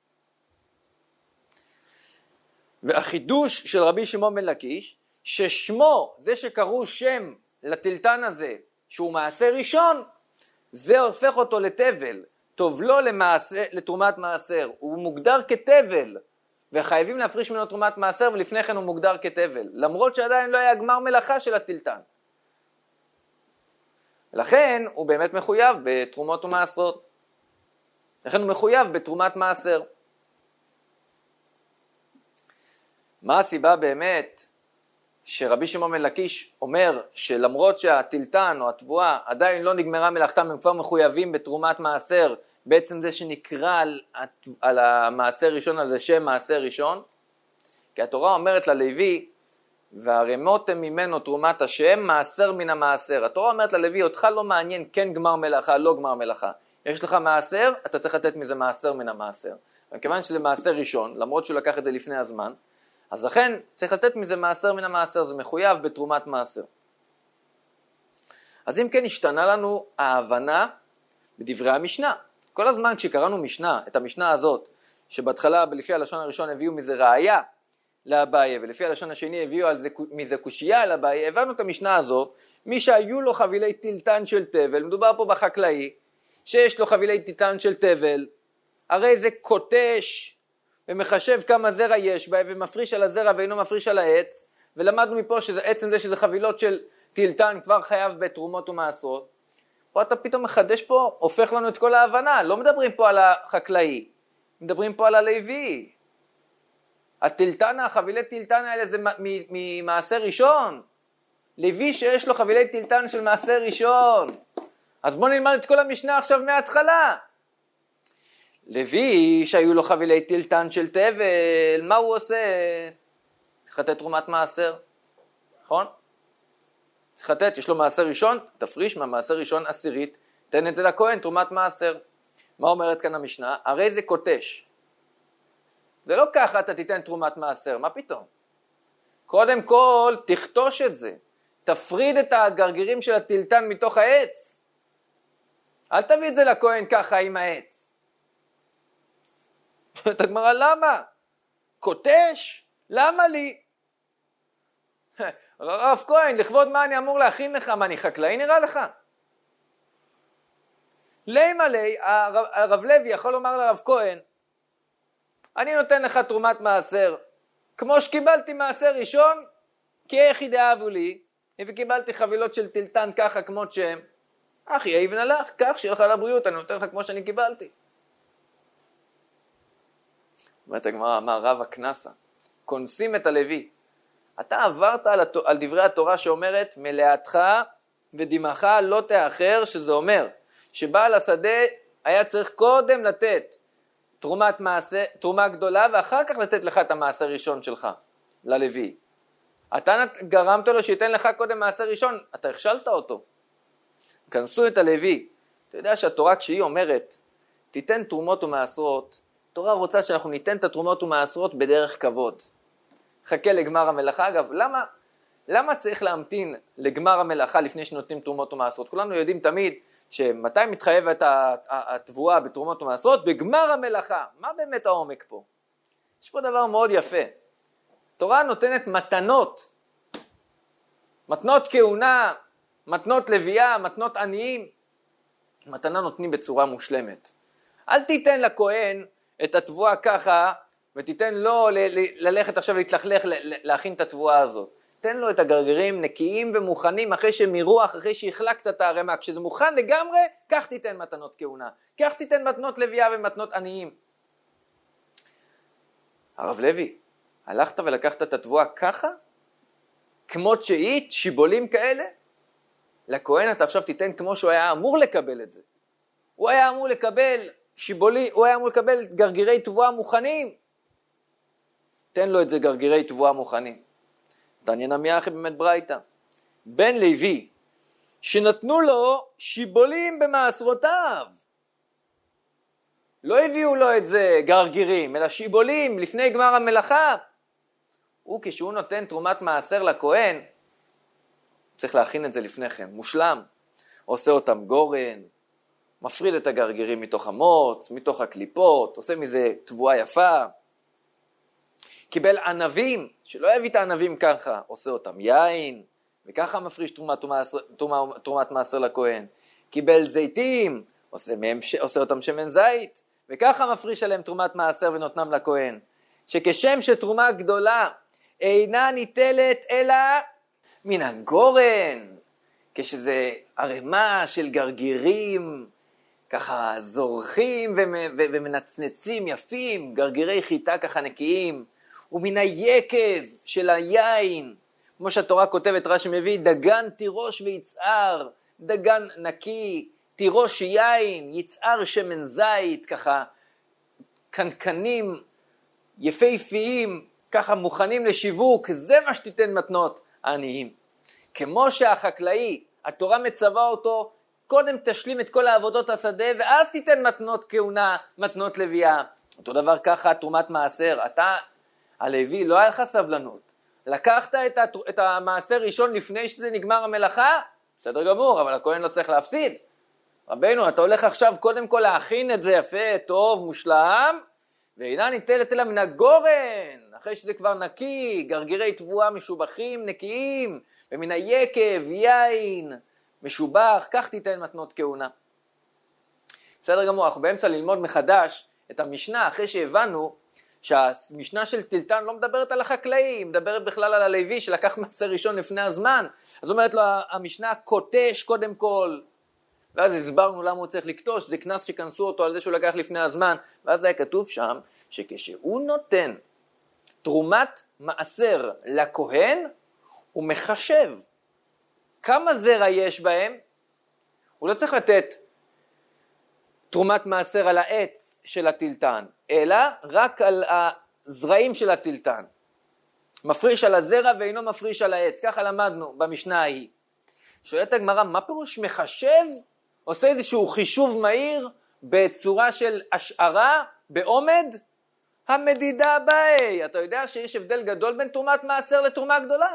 Speaker 1: והחידוש של רבי שמעון בן לקיש, ששמו, זה שקראו שם לטילטן הזה, שהוא מעשר ראשון, זה הופך אותו לתבל, טובלו למעשר, לתרומת מעשר, הוא מוגדר כתבל, וחייבים להפריש ממנו תרומת מעשר, ולפני כן הוא מוגדר כתבל, למרות שעדיין לא היה גמר מלאכה של הטילטן. לכן הוא באמת מחויב בתרומות ומעשרות, לכן הוא מחויב בתרומת מעשר. מה הסיבה באמת שרבי שמעון בן לקיש אומר שלמרות שהטילטן או התבואה עדיין לא נגמרה מלאכתם, הם כבר מחויבים בתרומת מעשר, בעצם זה שנקרא על, על המעשר ראשון, על זה שם מעשר ראשון? כי התורה אומרת ללוי, והרמותם ממנו תרומת השם, מעשר מן המעשר. התורה אומרת ללוי, אותך לא מעניין כן גמר מלאכה, לא גמר מלאכה. יש לך מעשר, אתה צריך לתת מזה מעשר מן המעשר. וכיוון שזה מעשר ראשון, למרות שהוא לקח את זה לפני הזמן, אז לכן צריך לתת מזה מעשר מן המעשר, זה מחויב בתרומת מעשר. אז אם כן השתנה לנו ההבנה בדברי המשנה. כל הזמן כשקראנו משנה, את המשנה הזאת, שבהתחלה לפי הלשון הראשון הביאו מזה ראיה לאביי, ולפי הלשון השני הביאו על זה, מזה קושייה לאביי, הבנו את המשנה הזאת, מי שהיו לו חבילי טילטן של תבל, מדובר פה בחקלאי, שיש לו חבילי טילטן של תבל, הרי זה קוטש, ומחשב כמה זרע יש בה, ומפריש על הזרע ואינו מפריש על העץ, ולמדנו מפה שעצם זה שזה חבילות של טילטן כבר חייב בתרומות ומעשרות. פה אתה פתאום מחדש פה, הופך לנו את כל ההבנה, לא מדברים פה על החקלאי, מדברים פה על הלוי. הטילטן, החבילי טילטן האלה זה ממעשר ראשון, לוי שיש לו חבילי טילטן של מעשר ראשון. אז בואו נלמד את כל המשנה עכשיו מההתחלה. לוי שהיו לו חבילי טילטן של תבל, מה הוא עושה? צריך לתת תרומת מעשר, נכון? צריך לתת, יש לו מעשר ראשון, תפריש מהמעשר ראשון עשירית, תן את זה לכהן, תרומת מעשר. מה אומרת כאן המשנה? הרי זה קוטש. זה לא ככה אתה תיתן תרומת מעשר, מה פתאום? קודם כל תכתוש את זה, תפריד את הגרגירים של הטילטן מתוך העץ. אל תביא את זה לכהן ככה עם העץ. אתה גמרא, למה? קוטש? למה לי? רב כהן, לכבוד מה אני אמור להכין לך? מה, אני חקלאי נראה לך? לימה לי, הרב, הרב לוי יכול לומר לרב כהן, אני נותן לך תרומת מעשר, כמו שקיבלתי מעשר ראשון, כי איך ידאבו לי, וקיבלתי חבילות של טילטן ככה כמות שהם, אחי, יבנה לך, כך שיהיה לך לבריאות, אני נותן לך כמו שאני קיבלתי. אומרת הגמרא, אמר רב הכנסה, כונסים את הלוי. אתה עברת על, הת... על דברי התורה שאומרת, מלאתך ודמעך לא תאחר, שזה אומר, שבעל השדה היה צריך קודם לתת תרומת מעשה, תרומה גדולה, ואחר כך לתת לך את המעשה הראשון שלך, ללוי. אתה גרמת לו שייתן לך קודם מעשה ראשון, אתה הכשלת אותו. כנסו את הלוי. אתה יודע שהתורה כשהיא אומרת, תיתן תרומות ומעשרות, התורה רוצה שאנחנו ניתן את התרומות ומעשרות בדרך כבוד. חכה לגמר המלאכה. אגב, למה, למה צריך להמתין לגמר המלאכה לפני שנותנים תרומות ומעשרות? כולנו יודעים תמיד שמתי מתחייבת התבואה בתרומות ומעשרות? בגמר המלאכה. מה באמת העומק פה? יש פה דבר מאוד יפה. התורה נותנת מתנות, מתנות כהונה, מתנות לוויה, מתנות עניים. מתנה נותנים בצורה מושלמת. אל תיתן לכהן את התבואה ככה, ותיתן לו ל- ל- ללכת עכשיו להתלכלך, ל- ל- להכין את התבואה הזאת. תן לו את הגרגרים נקיים ומוכנים, אחרי שמרוח, אחרי שהחלקת את הערמה. כשזה מוכן לגמרי, כך תיתן מתנות כהונה. כך תיתן מתנות לוויה ומתנות עניים. הרב לוי, הלכת ולקחת את התבואה ככה? כמות שהיא, שיבולים כאלה? לכהן אתה עכשיו תיתן כמו שהוא היה אמור לקבל את זה. הוא היה אמור לקבל שיבולי, הוא היה אמור לקבל גרגירי תבואה מוכנים. תן לו את זה גרגירי תבואה מוכנים. תעניין עמיחי באמת ברייתא. בן לוי, שנתנו לו שיבולים במעשרותיו. לא הביאו לו את זה גרגירים, אלא שיבולים לפני גמר המלאכה. הוא כשהוא נותן תרומת מעשר לכהן, צריך להכין את זה לפני כן, מושלם. עושה אותם גורן, מפריד את הגרגירים מתוך המוץ, מתוך הקליפות, עושה מזה תבואה יפה. קיבל ענבים, שלא יביא את הענבים ככה, עושה אותם יין, וככה מפריש תרומת, תרומת, תרומת מעשר לכהן. קיבל זיתים, עושה, מהם, עושה אותם שמן זית, וככה מפריש עליהם תרומת מעשר ונותנם לכהן. שכשם שתרומה גדולה אינה ניטלת אלא מן הגורן, כשזה ערימה של גרגירים, ככה זורחים ומנצנצים יפים, גרגירי חיטה ככה נקיים, ומן היקב של היין, כמו שהתורה כותבת, רש"י מביא, דגן תירוש ויצער, דגן נקי, תירוש יין, יצער שמן זית, ככה קנקנים יפהפיים, ככה מוכנים לשיווק, זה מה שתיתן מתנות העניים. כמו שהחקלאי, התורה מצווה אותו, קודם תשלים את כל העבודות השדה, ואז תיתן מתנות כהונה, מתנות לוויה. אותו דבר ככה, תרומת מעשר. אתה, הלוי, לא היה לך סבלנות. לקחת את, הת... את המעשר ראשון לפני שזה נגמר המלאכה, בסדר גמור, אבל הכהן לא צריך להפסיד. רבינו, אתה הולך עכשיו קודם כל להכין את זה יפה, טוב, מושלם, ואינה ניטלת אלא מן הגורן, אחרי שזה כבר נקי, גרגירי תבואה משובחים, נקיים, ומן היקב, יין, משובח, כך תיתן מתנות כהונה. בסדר גמור, אנחנו באמצע ללמוד מחדש את המשנה, אחרי שהבנו שהמשנה של טילטן לא מדברת על החקלאי, היא מדברת בכלל על הלוי שלקח מעשר ראשון לפני הזמן. אז אומרת לו המשנה, קוטש קודם כל, ואז הסברנו למה הוא צריך לקטוש, זה כנס שכנסו אותו על זה שהוא לקח לפני הזמן, ואז היה כתוב שם שכשהוא נותן תרומת מעשר לכהן, הוא מחשב כמה זרע יש בהם. הוא לא צריך לתת תרומת מעשר על העץ של הטילטן, אלא רק על הזרעים של הטילטן. מפריש על הזרע ואינו מפריש על העץ, ככה למדנו במשנה ההיא. שואלת הגמרא, מה פירוש מחשב? עושה איזשהו חישוב מהיר בצורה של השערה, בעומד, המדידה באי. אתה יודע שיש הבדל גדול בין תרומת מעשר לתרומה גדולה?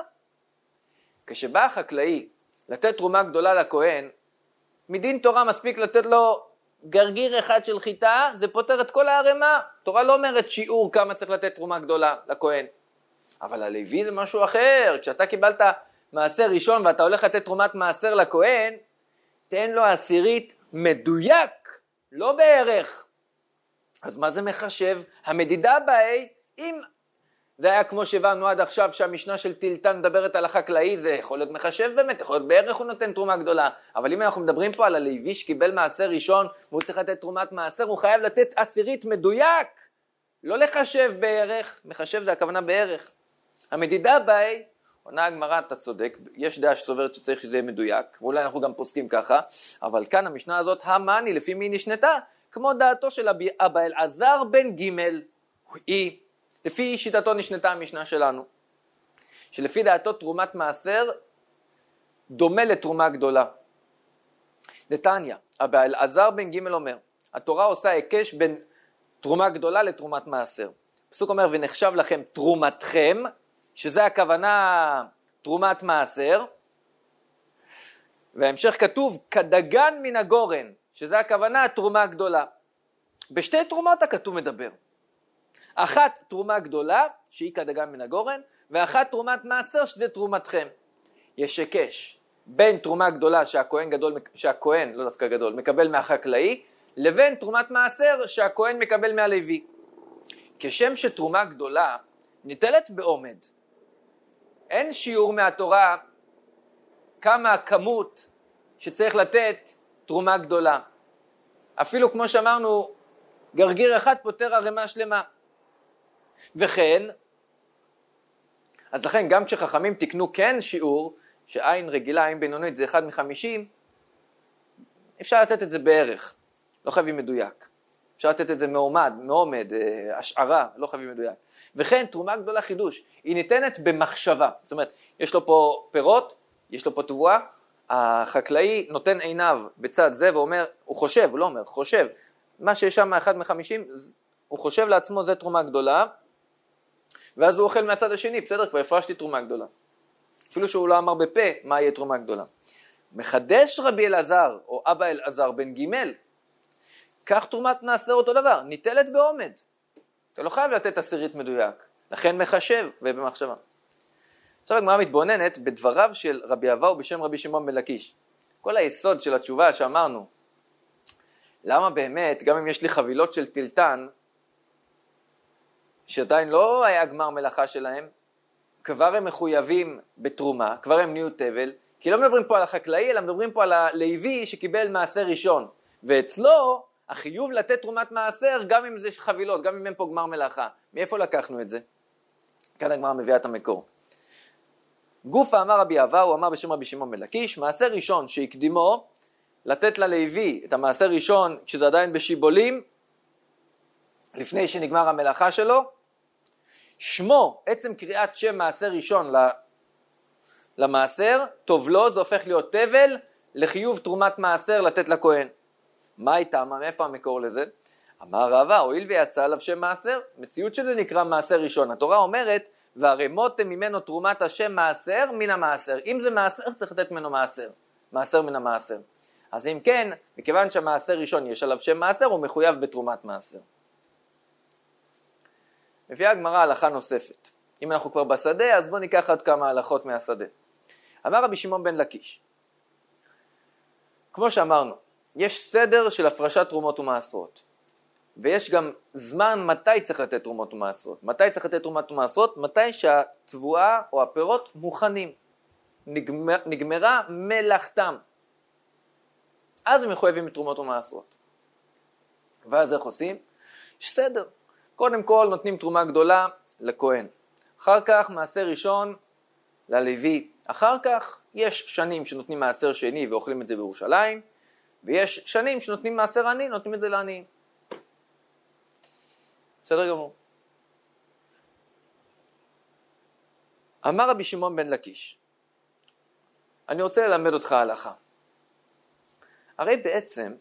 Speaker 1: כשבא החקלאי לתת תרומה גדולה לכהן, מדין תורה מספיק לתת לו גרגיר אחד של חיטה, זה פותר את כל הערמה. תורה לא אומרת שיעור כמה צריך לתת תרומה גדולה לכהן. אבל הלוי זה משהו אחר. כשאתה קיבלת מעשר ראשון ואתה הולך לתת תרומת מעשר לכהן, תן לו עשירית מדויק, לא בערך. אז מה זה מחשב? המדידה באי, אם זה היה כמו שהבנו עד עכשיו שהמשנה של טילטן מדברת על החקלאי, זה יכול להיות מחשב באמת, יכול להיות בערך הוא נותן תרומה גדולה, אבל אם אנחנו מדברים פה על הלוי שקיבל מעשר ראשון, והוא צריך לתת תרומת מעשר, הוא חייב לתת עשירית מדויק, לא לחשב בערך, מחשב זה הכוונה בערך. המדידה באי, עונה הגמרא, אתה צודק, יש דעה שסוברת שצריך שזה יהיה מדויק, ואולי אנחנו גם פוסקים ככה, אבל כאן המשנה הזאת, המאני, לפי מי נשנתה, כמו דעתו של אבא אלעזר בן גימל, היא, לפי שיטתו נשנתה המשנה שלנו, שלפי דעתו תרומת מעשר דומה לתרומה גדולה. דתניא, אבא אלעזר בן גימל אומר, התורה עושה היקש בין תרומה גדולה לתרומת מעשר. פסוק אומר, ונחשב לכם תרומתכם, שזה הכוונה תרומת מעשר, וההמשך כתוב, כדגן מן הגורן, שזה הכוונה תרומה גדולה. בשתי תרומות הכתוב מדבר. אחת תרומה גדולה, שהיא כדגן מן הגורן, ואחת תרומת מעשר, שזה תרומתכם. יש היקש בין תרומה גדולה שהכהן גדול, שהכהן, לא דווקא גדול, מקבל מהחקלאי, לבין תרומת מעשר שהכהן מקבל מהלוי. כשם שתרומה גדולה ניטלת בעומד, אין שיעור מהתורה כמה כמות שצריך לתת תרומה גדולה. אפילו כמו שאמרנו, גרגיר אחד פותר ערימה שלמה. וכן, אז לכן גם כשחכמים תקנו כן שיעור, שעין רגילה, עין בינונית זה אחד מחמישים, אפשר לתת את זה בערך, לא חייבים מדויק. אפשר לתת את זה מעומד, מעומד, השערה, לא חייבים מדויק. וכן, תרומה גדולה חידוש, היא ניתנת במחשבה. זאת אומרת, יש לו פה פירות, יש לו פה תבואה, החקלאי נותן עיניו בצד זה ואומר, הוא חושב, הוא לא אומר, חושב, מה שיש שם אחד מחמישים, הוא חושב לעצמו זה תרומה גדולה, ואז הוא אוכל מהצד השני, בסדר, כבר הפרשתי תרומה גדולה. אפילו שהוא לא אמר בפה מה יהיה תרומה גדולה. מחדש רבי אלעזר, או אבא אלעזר בן גימל, כך תרומת מעשר אותו דבר, ניטלת בעומד. אתה לא חייב לתת עשירית מדויק, לכן מחשב ובמחשבה. עכשיו הגמרא מתבוננת בדבריו של רבי אבאו בשם רבי שמעון בן לקיש. כל היסוד של התשובה שאמרנו, למה באמת, גם אם יש לי חבילות של טילטן, שעדיין לא היה גמר מלאכה שלהם, כבר הם מחויבים בתרומה, כבר הם נהיו תבל, כי לא מדברים פה על החקלאי, אלא מדברים פה על הלוי שקיבל מעשר ראשון. ואצלו, החיוב לתת תרומת מעשר, גם אם זה חבילות, גם אם הם פה גמר מלאכה. מאיפה לקחנו את זה? כאן הגמרא מביאה את המקור. גופה אמר רבי אבאו, הוא אמר בשם רבי שמעון בן לקיש, מעשר ראשון שהקדימו, לתת ללוי את המעשר ראשון, כשזה עדיין בשיבולים, לפני שנגמר המלאכה שלו, שמו, עצם קריאת שם מעשר ראשון למעשר, טוב לו, זה הופך להיות תבל, לחיוב תרומת מעשר לתת לכהן. מה הייתה? מאיפה המקור לזה? אמר רבא, הואיל ויצא עליו שם מעשר, מציאות שזה נקרא מעשר ראשון. התורה אומרת, והרמותם ממנו תרומת השם מעשר מן המעשר. אם זה מעשר, צריך לתת ממנו מעשר. מעשר מן המעשר. אז אם כן, מכיוון שהמעשר ראשון יש עליו שם מעשר, הוא מחויב בתרומת מעשר. מביאה הגמרא הלכה נוספת. אם אנחנו כבר בשדה, אז בואו ניקח עוד כמה הלכות מהשדה. אמר רבי שמעון בן לקיש, כמו שאמרנו, יש סדר של הפרשת תרומות ומעשרות, ויש גם זמן מתי צריך לתת תרומות ומעשרות. מתי צריך לתת תרומות ומעשרות? מתי שהתבואה או הפירות מוכנים, נגמר, נגמרה מלאכתם. אז הם מחויבים בתרומות ומעשרות. ואז איך עושים? יש סדר. קודם כל נותנים תרומה גדולה לכהן. אחר כך מעשר ראשון ללוי. אחר כך יש שנים שנותנים מעשר שני ואוכלים את זה בירושלים, ויש שנים שנותנים מעשר עני, נותנים את זה לעניים. בסדר גמור. אמר רבי שמעון בן לקיש, אני רוצה ללמד אותך הלכה. הרי בעצם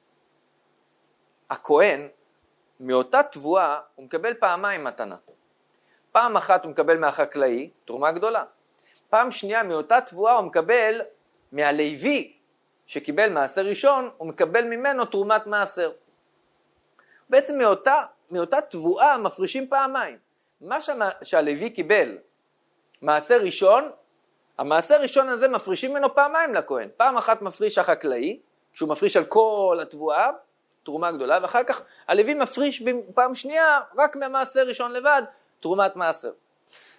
Speaker 1: הכהן מאותה תבואה הוא מקבל פעמיים מתנה. פעם אחת הוא מקבל מהחקלאי, תרומה גדולה. פעם שנייה מאותה תבואה הוא מקבל מהלוי, שקיבל מעשר ראשון, הוא מקבל ממנו תרומת מעשר. בעצם מאותה, מאותה תבואה מפרישים פעמיים. מה שהלוי קיבל מעשר ראשון, המעשר ראשון הזה מפרישים ממנו פעמיים לכהן. פעם אחת מפריש החקלאי, שהוא מפריש על כל התבואה, תרומה גדולה, ואחר כך הלוי מפריש פעם שנייה, רק מהמעשר ראשון לבד, תרומת מעשר.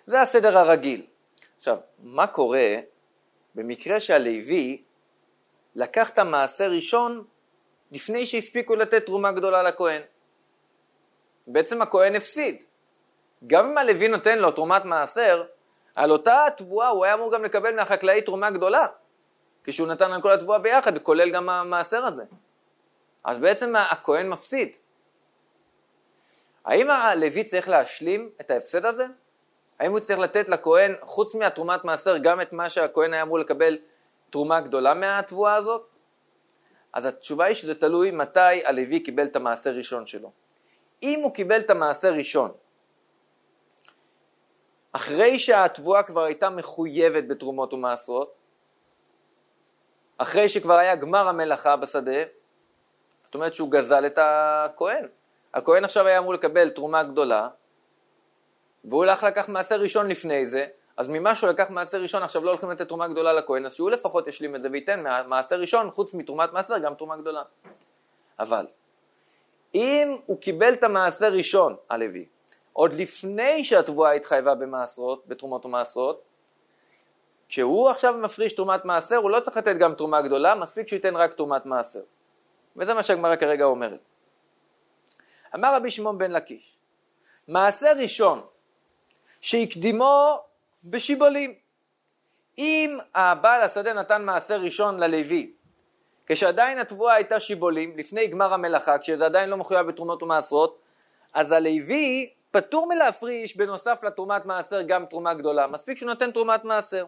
Speaker 1: זה הסדר הרגיל. עכשיו, מה קורה במקרה שהלוי לקח את המעשר ראשון לפני שהספיקו לתת תרומה גדולה לכהן? בעצם הכהן הפסיד. גם אם הלוי נותן לו תרומת מעשר, על אותה התבואה הוא היה אמור גם לקבל מהחקלאי תרומה גדולה, כשהוא נתן על כל התבואה ביחד, כולל גם המעשר הזה. אז בעצם הכהן מפסיד. האם הלוי צריך להשלים את ההפסד הזה? האם הוא צריך לתת לכהן, חוץ מהתרומת מעשר, גם את מה שהכהן היה אמור לקבל תרומה גדולה מהתבואה הזאת? אז התשובה היא שזה תלוי מתי הלוי קיבל את המעשר ראשון שלו. אם הוא קיבל את המעשר ראשון, אחרי שהתבואה כבר הייתה מחויבת בתרומות ומעשרות, אחרי שכבר היה גמר המלאכה בשדה, זאת אומרת שהוא גזל את הכהן. הכהן עכשיו היה אמור לקבל תרומה גדולה, והוא הולך לקח מעשר ראשון לפני זה, אז ממה שהוא לקח מעשר ראשון עכשיו לא הולכים לתת תרומה גדולה לכהן, אז שהוא לפחות ישלים את זה וייתן מעשר ראשון, חוץ מתרומת מעשר, גם תרומה גדולה. אבל, אם הוא קיבל את המעשר ראשון, הלוי, עוד לפני שהתבואה התחייבה במעשרות, בתרומות ומעשרות, כשהוא עכשיו מפריש תרומת מעשר, הוא לא צריך לתת גם תרומה גדולה, מספיק שהוא ייתן רק תרומת מעשר. וזה מה שהגמרא כרגע אומרת. אמר רבי שמעון בן לקיש, מעשר ראשון שהקדימו בשיבולים. אם הבעל השדה נתן מעשר ראשון ללוי, כשעדיין התבואה הייתה שיבולים, לפני גמר המלאכה, כשזה עדיין לא מחויב בתרומות ומעשרות, אז הלוי פטור מלהפריש בנוסף לתרומת מעשר גם תרומה גדולה, מספיק שהוא נותן תרומת מעשר.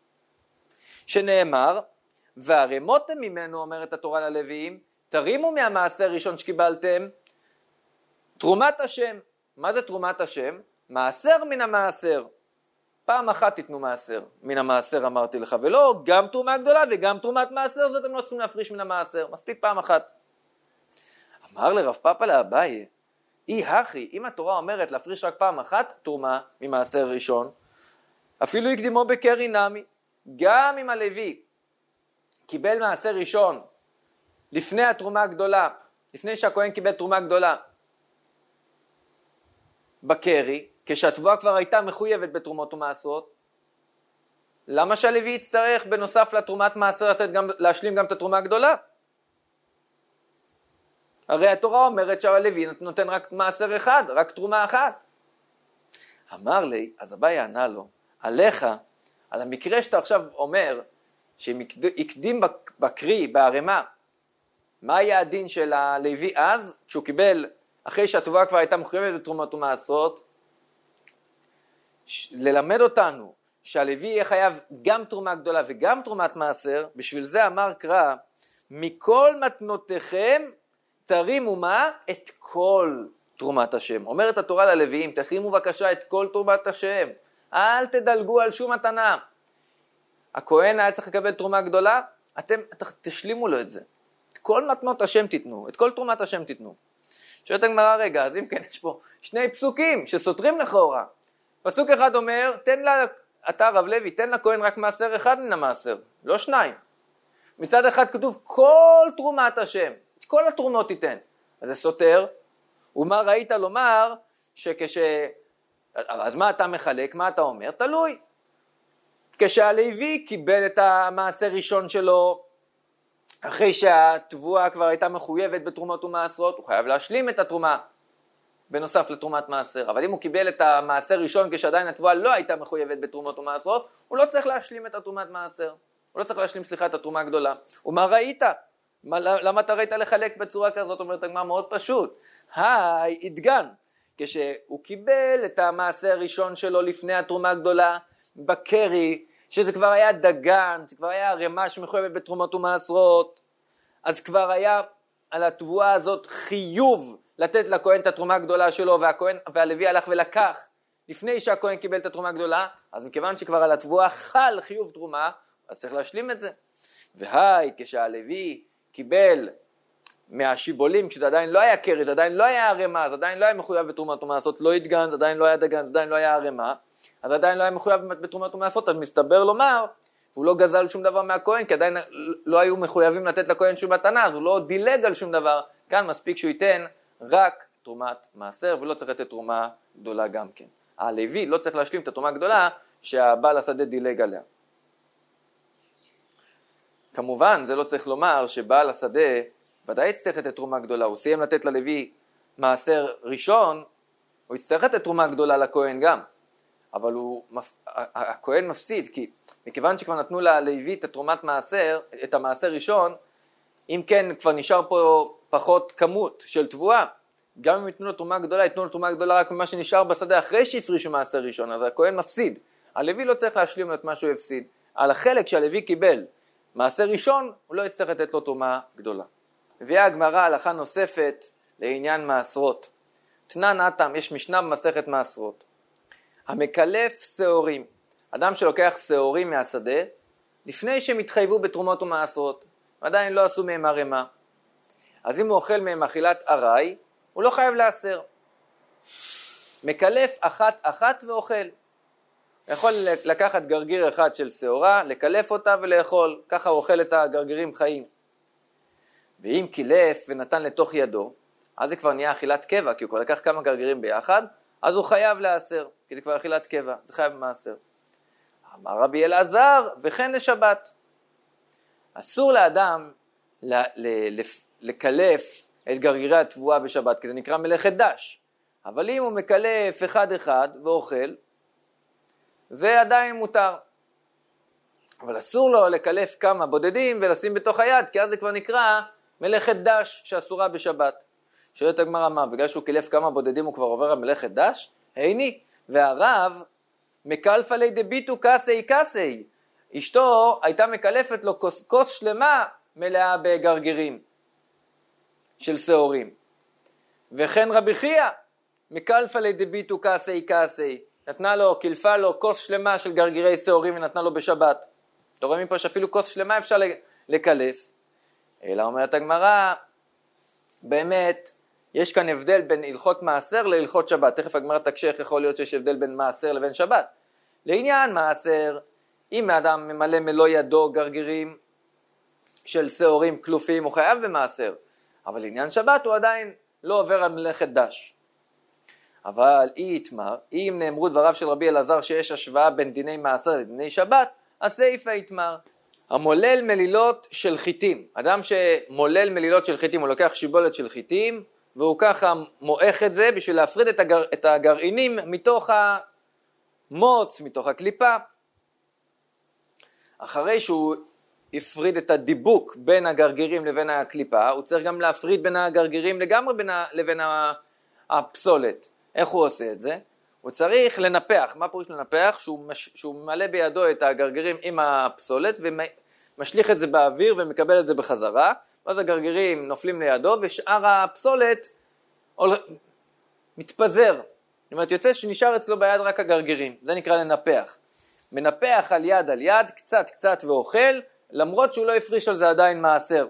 Speaker 1: שנאמר, והרמותם ממנו, אומרת התורה ללוויים, תרימו מהמעשר ראשון שקיבלתם, תרומת השם. מה זה תרומת השם? מעשר מן המעשר. פעם אחת תיתנו מעשר, מן המעשר אמרתי לך, ולא גם תרומה גדולה וגם תרומת מעשר, זה אתם לא צריכים להפריש מן המעשר, מספיק פעם אחת. אמר לרב פאפא לאביי, אי הכי, אם התורה אומרת להפריש רק פעם אחת תרומה ממעשר ראשון, אפילו יקדימו בקרי נמי, גם אם הלוי קיבל מעשר ראשון לפני התרומה הגדולה, לפני שהכהן קיבל תרומה גדולה בקרי, כשהתבואה כבר הייתה מחויבת בתרומות ומעשרות, למה שהלוי יצטרך בנוסף לתרומת מעשר לתת גם, להשלים גם את התרומה הגדולה? הרי התורה אומרת שהלוי נותן רק מעשר אחד, רק תרומה אחת. אמר לי, אז אביי ענה לו, עליך, על המקרה שאתה עכשיו אומר, שהקדים בקרי, בערימה, מה היה הדין של הלוי אז, כשהוא קיבל, אחרי שהתבואה כבר הייתה מחויבת בתרומות ומעשרות, ללמד אותנו שהלוי יהיה חייב גם תרומה גדולה וגם תרומת מעשר, בשביל זה אמר קרא, מכל מתנותיכם תרימו מה? את כל תרומת השם. אומרת התורה ללוויים, תרימו בבקשה את כל תרומת השם, אל תדלגו על שום מתנה. הכהן היה צריך לקבל תרומה גדולה, אתם תשלימו לו את זה. את כל מתנות השם תיתנו, את כל תרומת השם תיתנו. שואלת הגמרא רגע, אז אם כן יש פה שני פסוקים שסותרים לכאורה. פסוק אחד אומר, תן לה, אתה רב לוי, תן לכהן רק מעשר אחד מן המעשר, לא שניים. מצד אחד כתוב כל תרומת השם, את כל התרומות תיתן. אז זה סותר, ומה ראית לומר שכש... אז מה אתה מחלק, מה אתה אומר? תלוי. כשהלוי קיבל את המעשר ראשון שלו, אחרי שהתבואה כבר הייתה מחויבת בתרומות ומעשרות, הוא חייב להשלים את התרומה, בנוסף לתרומת מעשר. אבל אם הוא קיבל את המעשר ראשון כשעדיין התבואה לא הייתה מחויבת בתרומות ומעשרות, הוא לא צריך להשלים את התרומת מעשר. הוא לא צריך להשלים, סליחה, את התרומה הגדולה. ומה ראית? מה, למה אתה ראית לחלק בצורה כזאת? אומרת הגמרא מאוד פשוט. היי, התגן. כשהוא קיבל את המעשר הראשון שלו לפני התרומה הגדולה, בקרי, שזה כבר היה דגן, זה כבר היה רמה שמחויבת בתרומות ומעשרות, אז כבר היה על התבואה הזאת חיוב לתת לכהן את התרומה הגדולה שלו, והכהן, והלוי הלך ולקח לפני שהכהן קיבל את התרומה הגדולה, אז מכיוון שכבר על התבואה חל חיוב תרומה, אז צריך להשלים את זה. והי, כשהלוי קיבל מהשיבולים, כשזה עדיין לא היה קרי, זה עדיין לא היה הרמה, זה עדיין לא היה מחויב בתרומות ומעשרות, לא התגן, זה עדיין לא היה דגן, זה עדיין לא היה הרמה, אז עדיין לא היה מחויב בתרומות ומעשרות, אז מסתבר לומר, הוא לא גזל שום דבר מהכהן, כי עדיין לא היו מחויבים לתת לכהן שום מתנה, אז הוא לא דילג על שום דבר, כאן מספיק שהוא ייתן רק תרומת מעשר, ולא צריך לתת תרומה גדולה גם כן. הלוי לא צריך להשלים את התרומה הגדולה שהבעל השדה דילג עליה. כמובן, זה לא צריך לומר שבעל השדה ודאי יצטרך לתת תרומה גדולה. הוא סיים לתת ללוי מעשר ראשון, הוא יצטרך לתת תרומה גדולה לכהן גם. אבל הוא, הכהן מפסיד, כי מכיוון שכבר נתנו ללוי את התרומת מעשר, את המעשר ראשון, אם כן כבר נשאר פה פחות כמות של תבואה, גם אם יתנו לו תרומה גדולה, יתנו לו תרומה גדולה רק ממה שנשאר בשדה אחרי שהפרישו מעשר ראשון, אז הכהן מפסיד. הלוי לא צריך להשלים לו את מה שהוא הפסיד. על החלק שהלוי קיבל מעשר ראשון, הוא לא יצטרך לתת לו תרומה גדולה. הביאה הגמרא הלכה נוספת לעניין מעשרות. תנן אתם, יש משנה במסכת מעשרות. המקלף שעורים, אדם שלוקח שעורים מהשדה, לפני שהם התחייבו בתרומות ומעשרות, עדיין לא עשו מהם ערימה. אז אם הוא אוכל מהם אכילת ארעי, הוא לא חייב לעשר. מקלף אחת אחת ואוכל. הוא יכול לקחת גרגיר אחד של שעורה, לקלף אותה ולאכול, ככה הוא אוכל את הגרגירים חיים. ואם קילף ונתן לתוך ידו, אז זה כבר נהיה אכילת קבע, כי הוא כבר לקח כמה גרגירים ביחד, אז הוא חייב לעשר, כי זה כבר אכילת קבע, זה חייב מעשר. אמר רבי אלעזר, וכן לשבת. אסור לאדם לקלף את גרגירי התבואה בשבת, כי זה נקרא מלאכת דש. אבל אם הוא מקלף אחד אחד ואוכל, זה עדיין מותר. אבל אסור לו לקלף כמה בודדים ולשים בתוך היד, כי אז זה כבר נקרא מלאכת דש שאסורה בשבת. שואלת הגמרא מה, בגלל שהוא קילף כמה בודדים הוא כבר עובר על מלאכת דש? היני, והרב מקלפה לי דביטו קסי קסי. אשתו הייתה מקלפת לו כוס, כוס שלמה מלאה בגרגירים של שעורים. וכן רבי חייא מקלפה לי דביטו קסי קסי. נתנה לו, קילפה לו כוס שלמה של גרגירי שעורים ונתנה לו בשבת. אתה רואה מפה שאפילו כוס שלמה אפשר לקלף. אלא אומרת הגמרא, באמת, יש כאן הבדל בין הלכות מעשר להלכות שבת. תכף הגמרא תקשך, יכול להיות שיש הבדל בין מעשר לבין שבת. לעניין מעשר, אם האדם ממלא מלוא ידו גרגירים של שעורים כלופים, הוא חייב במעשר. אבל לעניין שבת הוא עדיין לא עובר על מלאכת דש. אבל אי יתמר, אם נאמרו דבריו של רבי אלעזר שיש השוואה בין דיני מעשר לדיני שבת, הסיפא יתמר. המולל מלילות של חיטים, אדם שמולל מלילות של חיטים, הוא לוקח שיבולת של חיטים, והוא ככה מועך את זה בשביל להפריד את, הגר, את הגרעינים מתוך המוץ, מתוך הקליפה. אחרי שהוא הפריד את הדיבוק בין הגרגירים לבין הקליפה, הוא צריך גם להפריד בין הגרגירים לגמרי בין ה, לבין הפסולת. איך הוא עושה את זה? הוא צריך לנפח. מה פירוש לנפח? שהוא, מש, שהוא מלא בידו את הגרגירים עם הפסולת ומשליך את זה באוויר ומקבל את זה בחזרה, ואז הגרגירים נופלים לידו ושאר הפסולת מתפזר. זאת אומרת, יוצא שנשאר אצלו ביד רק הגרגירים. זה נקרא לנפח. מנפח על יד על יד, קצת קצת ואוכל, למרות שהוא לא הפריש על זה עדיין מעשר.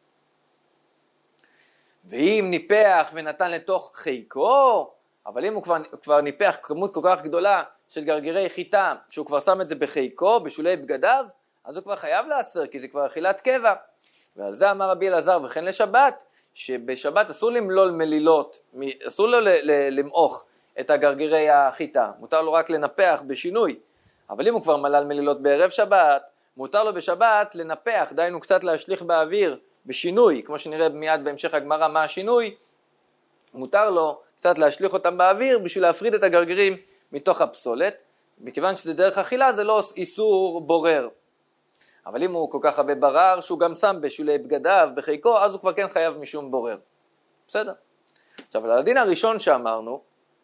Speaker 1: ואם ניפח ונתן לתוך חיקו, אבל אם הוא כבר, כבר ניפח כמות כל כך גדולה של גרגירי חיטה, שהוא כבר שם את זה בחיקו, בשולי בגדיו, אז הוא כבר חייב לעשר, כי זה כבר אכילת קבע. ועל זה אמר רבי אלעזר, וכן לשבת, שבשבת אסור למלול מלילות, אסור לו למעוך את הגרגירי החיטה, מותר לו רק לנפח בשינוי. אבל אם הוא כבר מלל מלילות בערב שבת, מותר לו בשבת לנפח, דיינו קצת להשליך באוויר בשינוי, כמו שנראה מיד בהמשך הגמרא מה השינוי, מותר לו קצת להשליך אותם באוויר בשביל להפריד את הגרגירים מתוך הפסולת, מכיוון שזה דרך אכילה זה לא איסור בורר. אבל אם הוא כל כך הרבה ברר שהוא גם שם בשולי בגדיו, בחיקו, אז הוא כבר כן חייב משום בורר. בסדר. עכשיו, על הדין הראשון שאמרנו,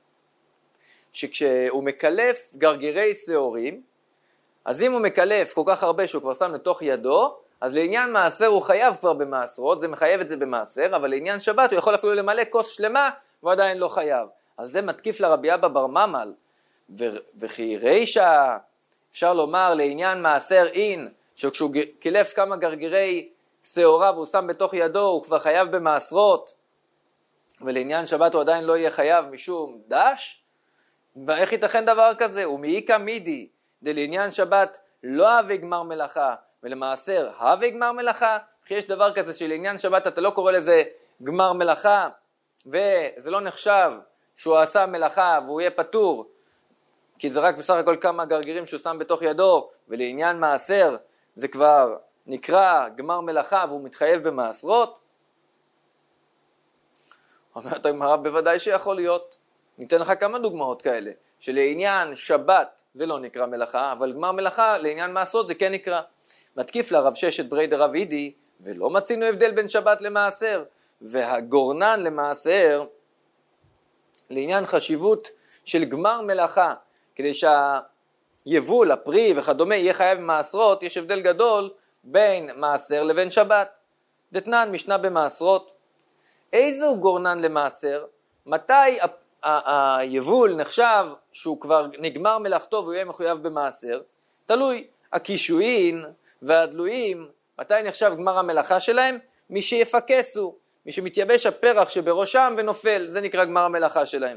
Speaker 1: שכשהוא מקלף גרגירי שעורים, אז אם הוא מקלף כל כך הרבה שהוא כבר שם לתוך ידו, אז לעניין מעשר הוא חייב כבר במעשרות, זה מחייב את זה במעשר, אבל לעניין שבת הוא יכול אפילו למלא כוס שלמה, והוא עדיין לא חייב. אז זה מתקיף לרבי אבא בר ממל, וכי רישא, אפשר לומר לעניין מעשר אין, שכשהוא קילף כמה גרגירי שעורה והוא שם בתוך ידו, הוא כבר חייב במעשרות, ולעניין שבת הוא עדיין לא יהיה חייב משום דש, ואיך ייתכן דבר כזה? ומאיקה מידי, דלעניין שבת לא הווה גמר מלאכה, ולמעשר הווה גמר מלאכה, כי יש דבר כזה שלעניין שבת אתה לא קורא לזה גמר מלאכה, וזה לא נחשב שהוא עשה מלאכה והוא יהיה פטור כי זה רק בסך הכל כמה גרגירים שהוא שם בתוך ידו, ולעניין מעשר זה כבר נקרא גמר מלאכה והוא מתחייב במעשרות. אומרת הגמרא, בוודאי שיכול להיות. ניתן לך כמה דוגמאות כאלה, שלעניין שבת זה לא נקרא מלאכה, אבל גמר מלאכה לעניין מעשרות זה כן נקרא. מתקיף לרב ששת ברי דרב אידי, ולא מצינו הבדל בין שבת למעשר, והגורנן למעשר, לעניין חשיבות של גמר מלאכה, כדי שהיבול, הפרי וכדומה יהיה חייב במעשרות, יש הבדל גדול בין מעשר לבין שבת. דתנן משנה במעשרות, איזו גורנן למעשר? מתי היבול נחשב שהוא כבר נגמר מלאכתו והוא יהיה מחויב במעשר? תלוי, הקישואין והדלויים, מתי נחשב גמר המלאכה שלהם? מי שיפקסו, מי שמתייבש הפרח שבראשם ונופל, זה נקרא גמר המלאכה שלהם.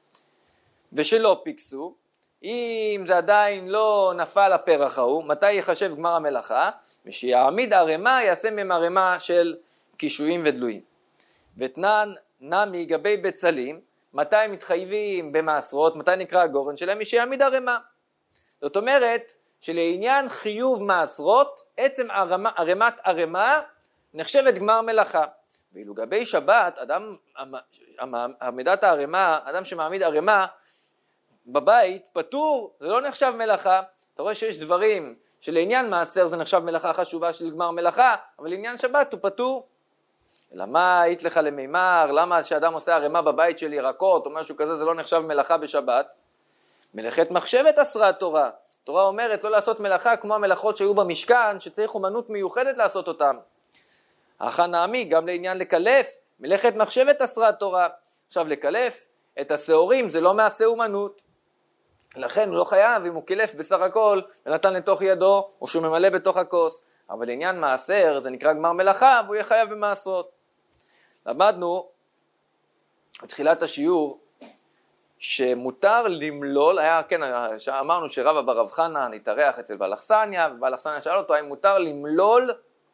Speaker 1: ושלא פיקסו, אם זה עדיין לא נפל הפרח ההוא, מתי יחשב גמר המלאכה? מי שיעמיד ערימה יעשה מהם ערימה של קישואין ודלויים. ותנן נמי גבי בצלים, מתי מתחייבים במעשרות, מתי נקרא הגורן שלהם? מי שיעמיד ערימה. זאת אומרת שלעניין חיוב מעשרות, עצם ערימת ערימה נחשבת גמר מלאכה. ואילו גבי שבת, אדם, עמידת הערימה, אדם שמעמיד ערימה בבית, פטור, זה לא נחשב מלאכה. אתה רואה שיש דברים שלעניין מעשר זה נחשב מלאכה חשובה של גמר מלאכה, אבל לעניין שבת הוא פטור. אלא מה היית לך למימר, למה שאדם עושה ערימה בבית של ירקות או משהו כזה, זה לא נחשב מלאכה בשבת? מלאכת מחשבת אסרה התורה. התורה אומרת לא לעשות מלאכה כמו המלאכות שהיו במשכן, שצריך אומנות מיוחדת לעשות אותם. הכן נעמי, גם לעניין לקלף, מלאכת מחשבת אסרה התורה. עכשיו לקלף את השעורים זה לא מעשה אומנות. לכן הוא לא חייב אם הוא קילף בסך הכל ונתן לתוך ידו או שהוא ממלא בתוך הכוס. אבל לעניין מעשר זה נקרא גמר מלאכה והוא יהיה חייב במעשרות. למדנו בתחילת השיעור שמותר למלול, היה, כן, אמרנו שרבא בר רב חנן התארח אצל בעל אכסניה, ובעל אכסניה שאל אותו האם מותר למלול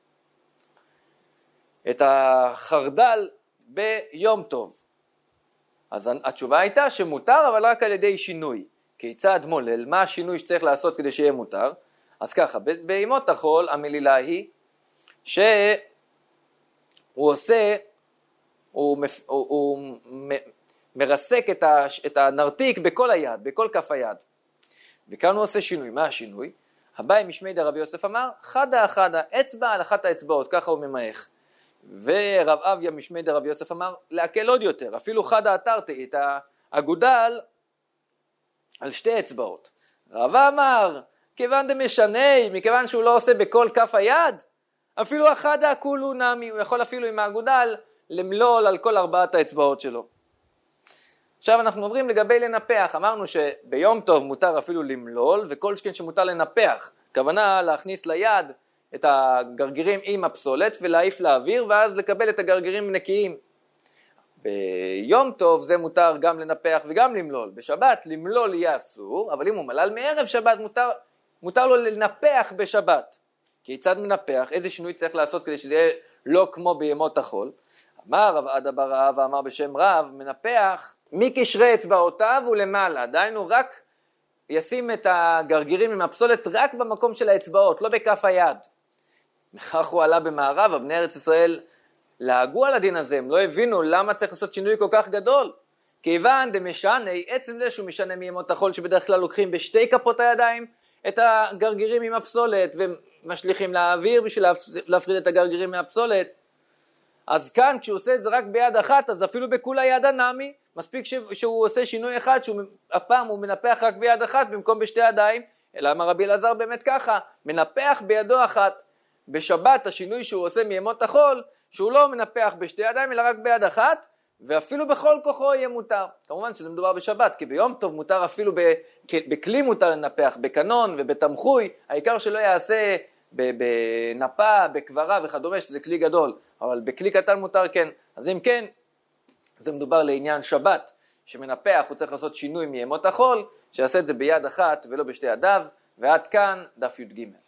Speaker 1: את החרדל ביום טוב. אז התשובה הייתה שמותר, אבל רק על ידי שינוי. כיצד מולל? מה השינוי שצריך לעשות כדי שיהיה מותר? אז ככה, בימות החול המלילה היא שהוא עושה, הוא, הוא, הוא מרסק את, ה, את הנרתיק בכל היד, בכל כף היד. וכאן הוא עושה שינוי. מה השינוי? הבאי משמי דרבי יוסף אמר, חדה חדה, אצבע על אחת האצבעות, ככה הוא ממעך. ורב אביה משמי דרבי יוסף אמר, להקל עוד יותר, אפילו חדה אתרתי, את האגודל על שתי אצבעות. רב אמר, כיוון דמשנה, מכיוון שהוא לא עושה בכל כף היד, אפילו החדה כולו נמי, הוא יכול אפילו עם האגודל למלול על כל ארבעת האצבעות שלו. עכשיו אנחנו עוברים לגבי לנפח, אמרנו שביום טוב מותר אפילו למלול, וכל שכן שמותר לנפח, הכוונה להכניס ליד את הגרגירים עם הפסולת ולהעיף לאוויר, ואז לקבל את הגרגירים נקיים. ביום טוב זה מותר גם לנפח וגם למלול, בשבת למלול יהיה אסור, אבל אם הוא מלל מערב שבת מותר, מותר לו לנפח בשבת. כיצד מנפח? איזה שינוי צריך לעשות כדי שזה יהיה לא כמו בימות החול? אמר רב עדה בר רב ואמר בשם רב, מנפח מקשרי אצבעותיו ולמעלה, דהיינו רק ישים את הגרגירים עם הפסולת רק במקום של האצבעות, לא בכף היד. מכך הוא עלה במערב, בני ארץ ישראל להגו על הדין הזה, הם לא הבינו למה צריך לעשות שינוי כל כך גדול. כיוון דמשנה, עצם זה שהוא משנה מימות החול שבדרך כלל לוקחים בשתי כפות הידיים את הגרגירים עם הפסולת ומשליחים לאוויר בשביל להפריד את הגרגירים מהפסולת. אז כאן כשהוא עושה את זה רק ביד אחת, אז אפילו בכולה יד הנמי, מספיק שהוא עושה שינוי אחד, שהפעם הוא מנפח רק ביד אחת במקום בשתי ידיים, אלא אמר רבי אלעזר באמת ככה, מנפח בידו אחת. בשבת השינוי שהוא עושה מימות החול, שהוא לא מנפח בשתי ידיים אלא רק ביד אחת, ואפילו בכל כוחו יהיה מותר. כמובן שזה מדובר בשבת, כי ביום טוב מותר אפילו בכלי מותר לנפח, בקנון ובתמחוי, העיקר שלא יעשה בנפה, בקברה וכדומה, שזה כלי גדול, אבל בכלי קטן מותר כן. אז אם כן, זה מדובר לעניין שבת, שמנפח הוא צריך לעשות שינוי מימות החול, שיעשה את זה ביד אחת ולא בשתי ידיו, ועד כאן דף י"ג.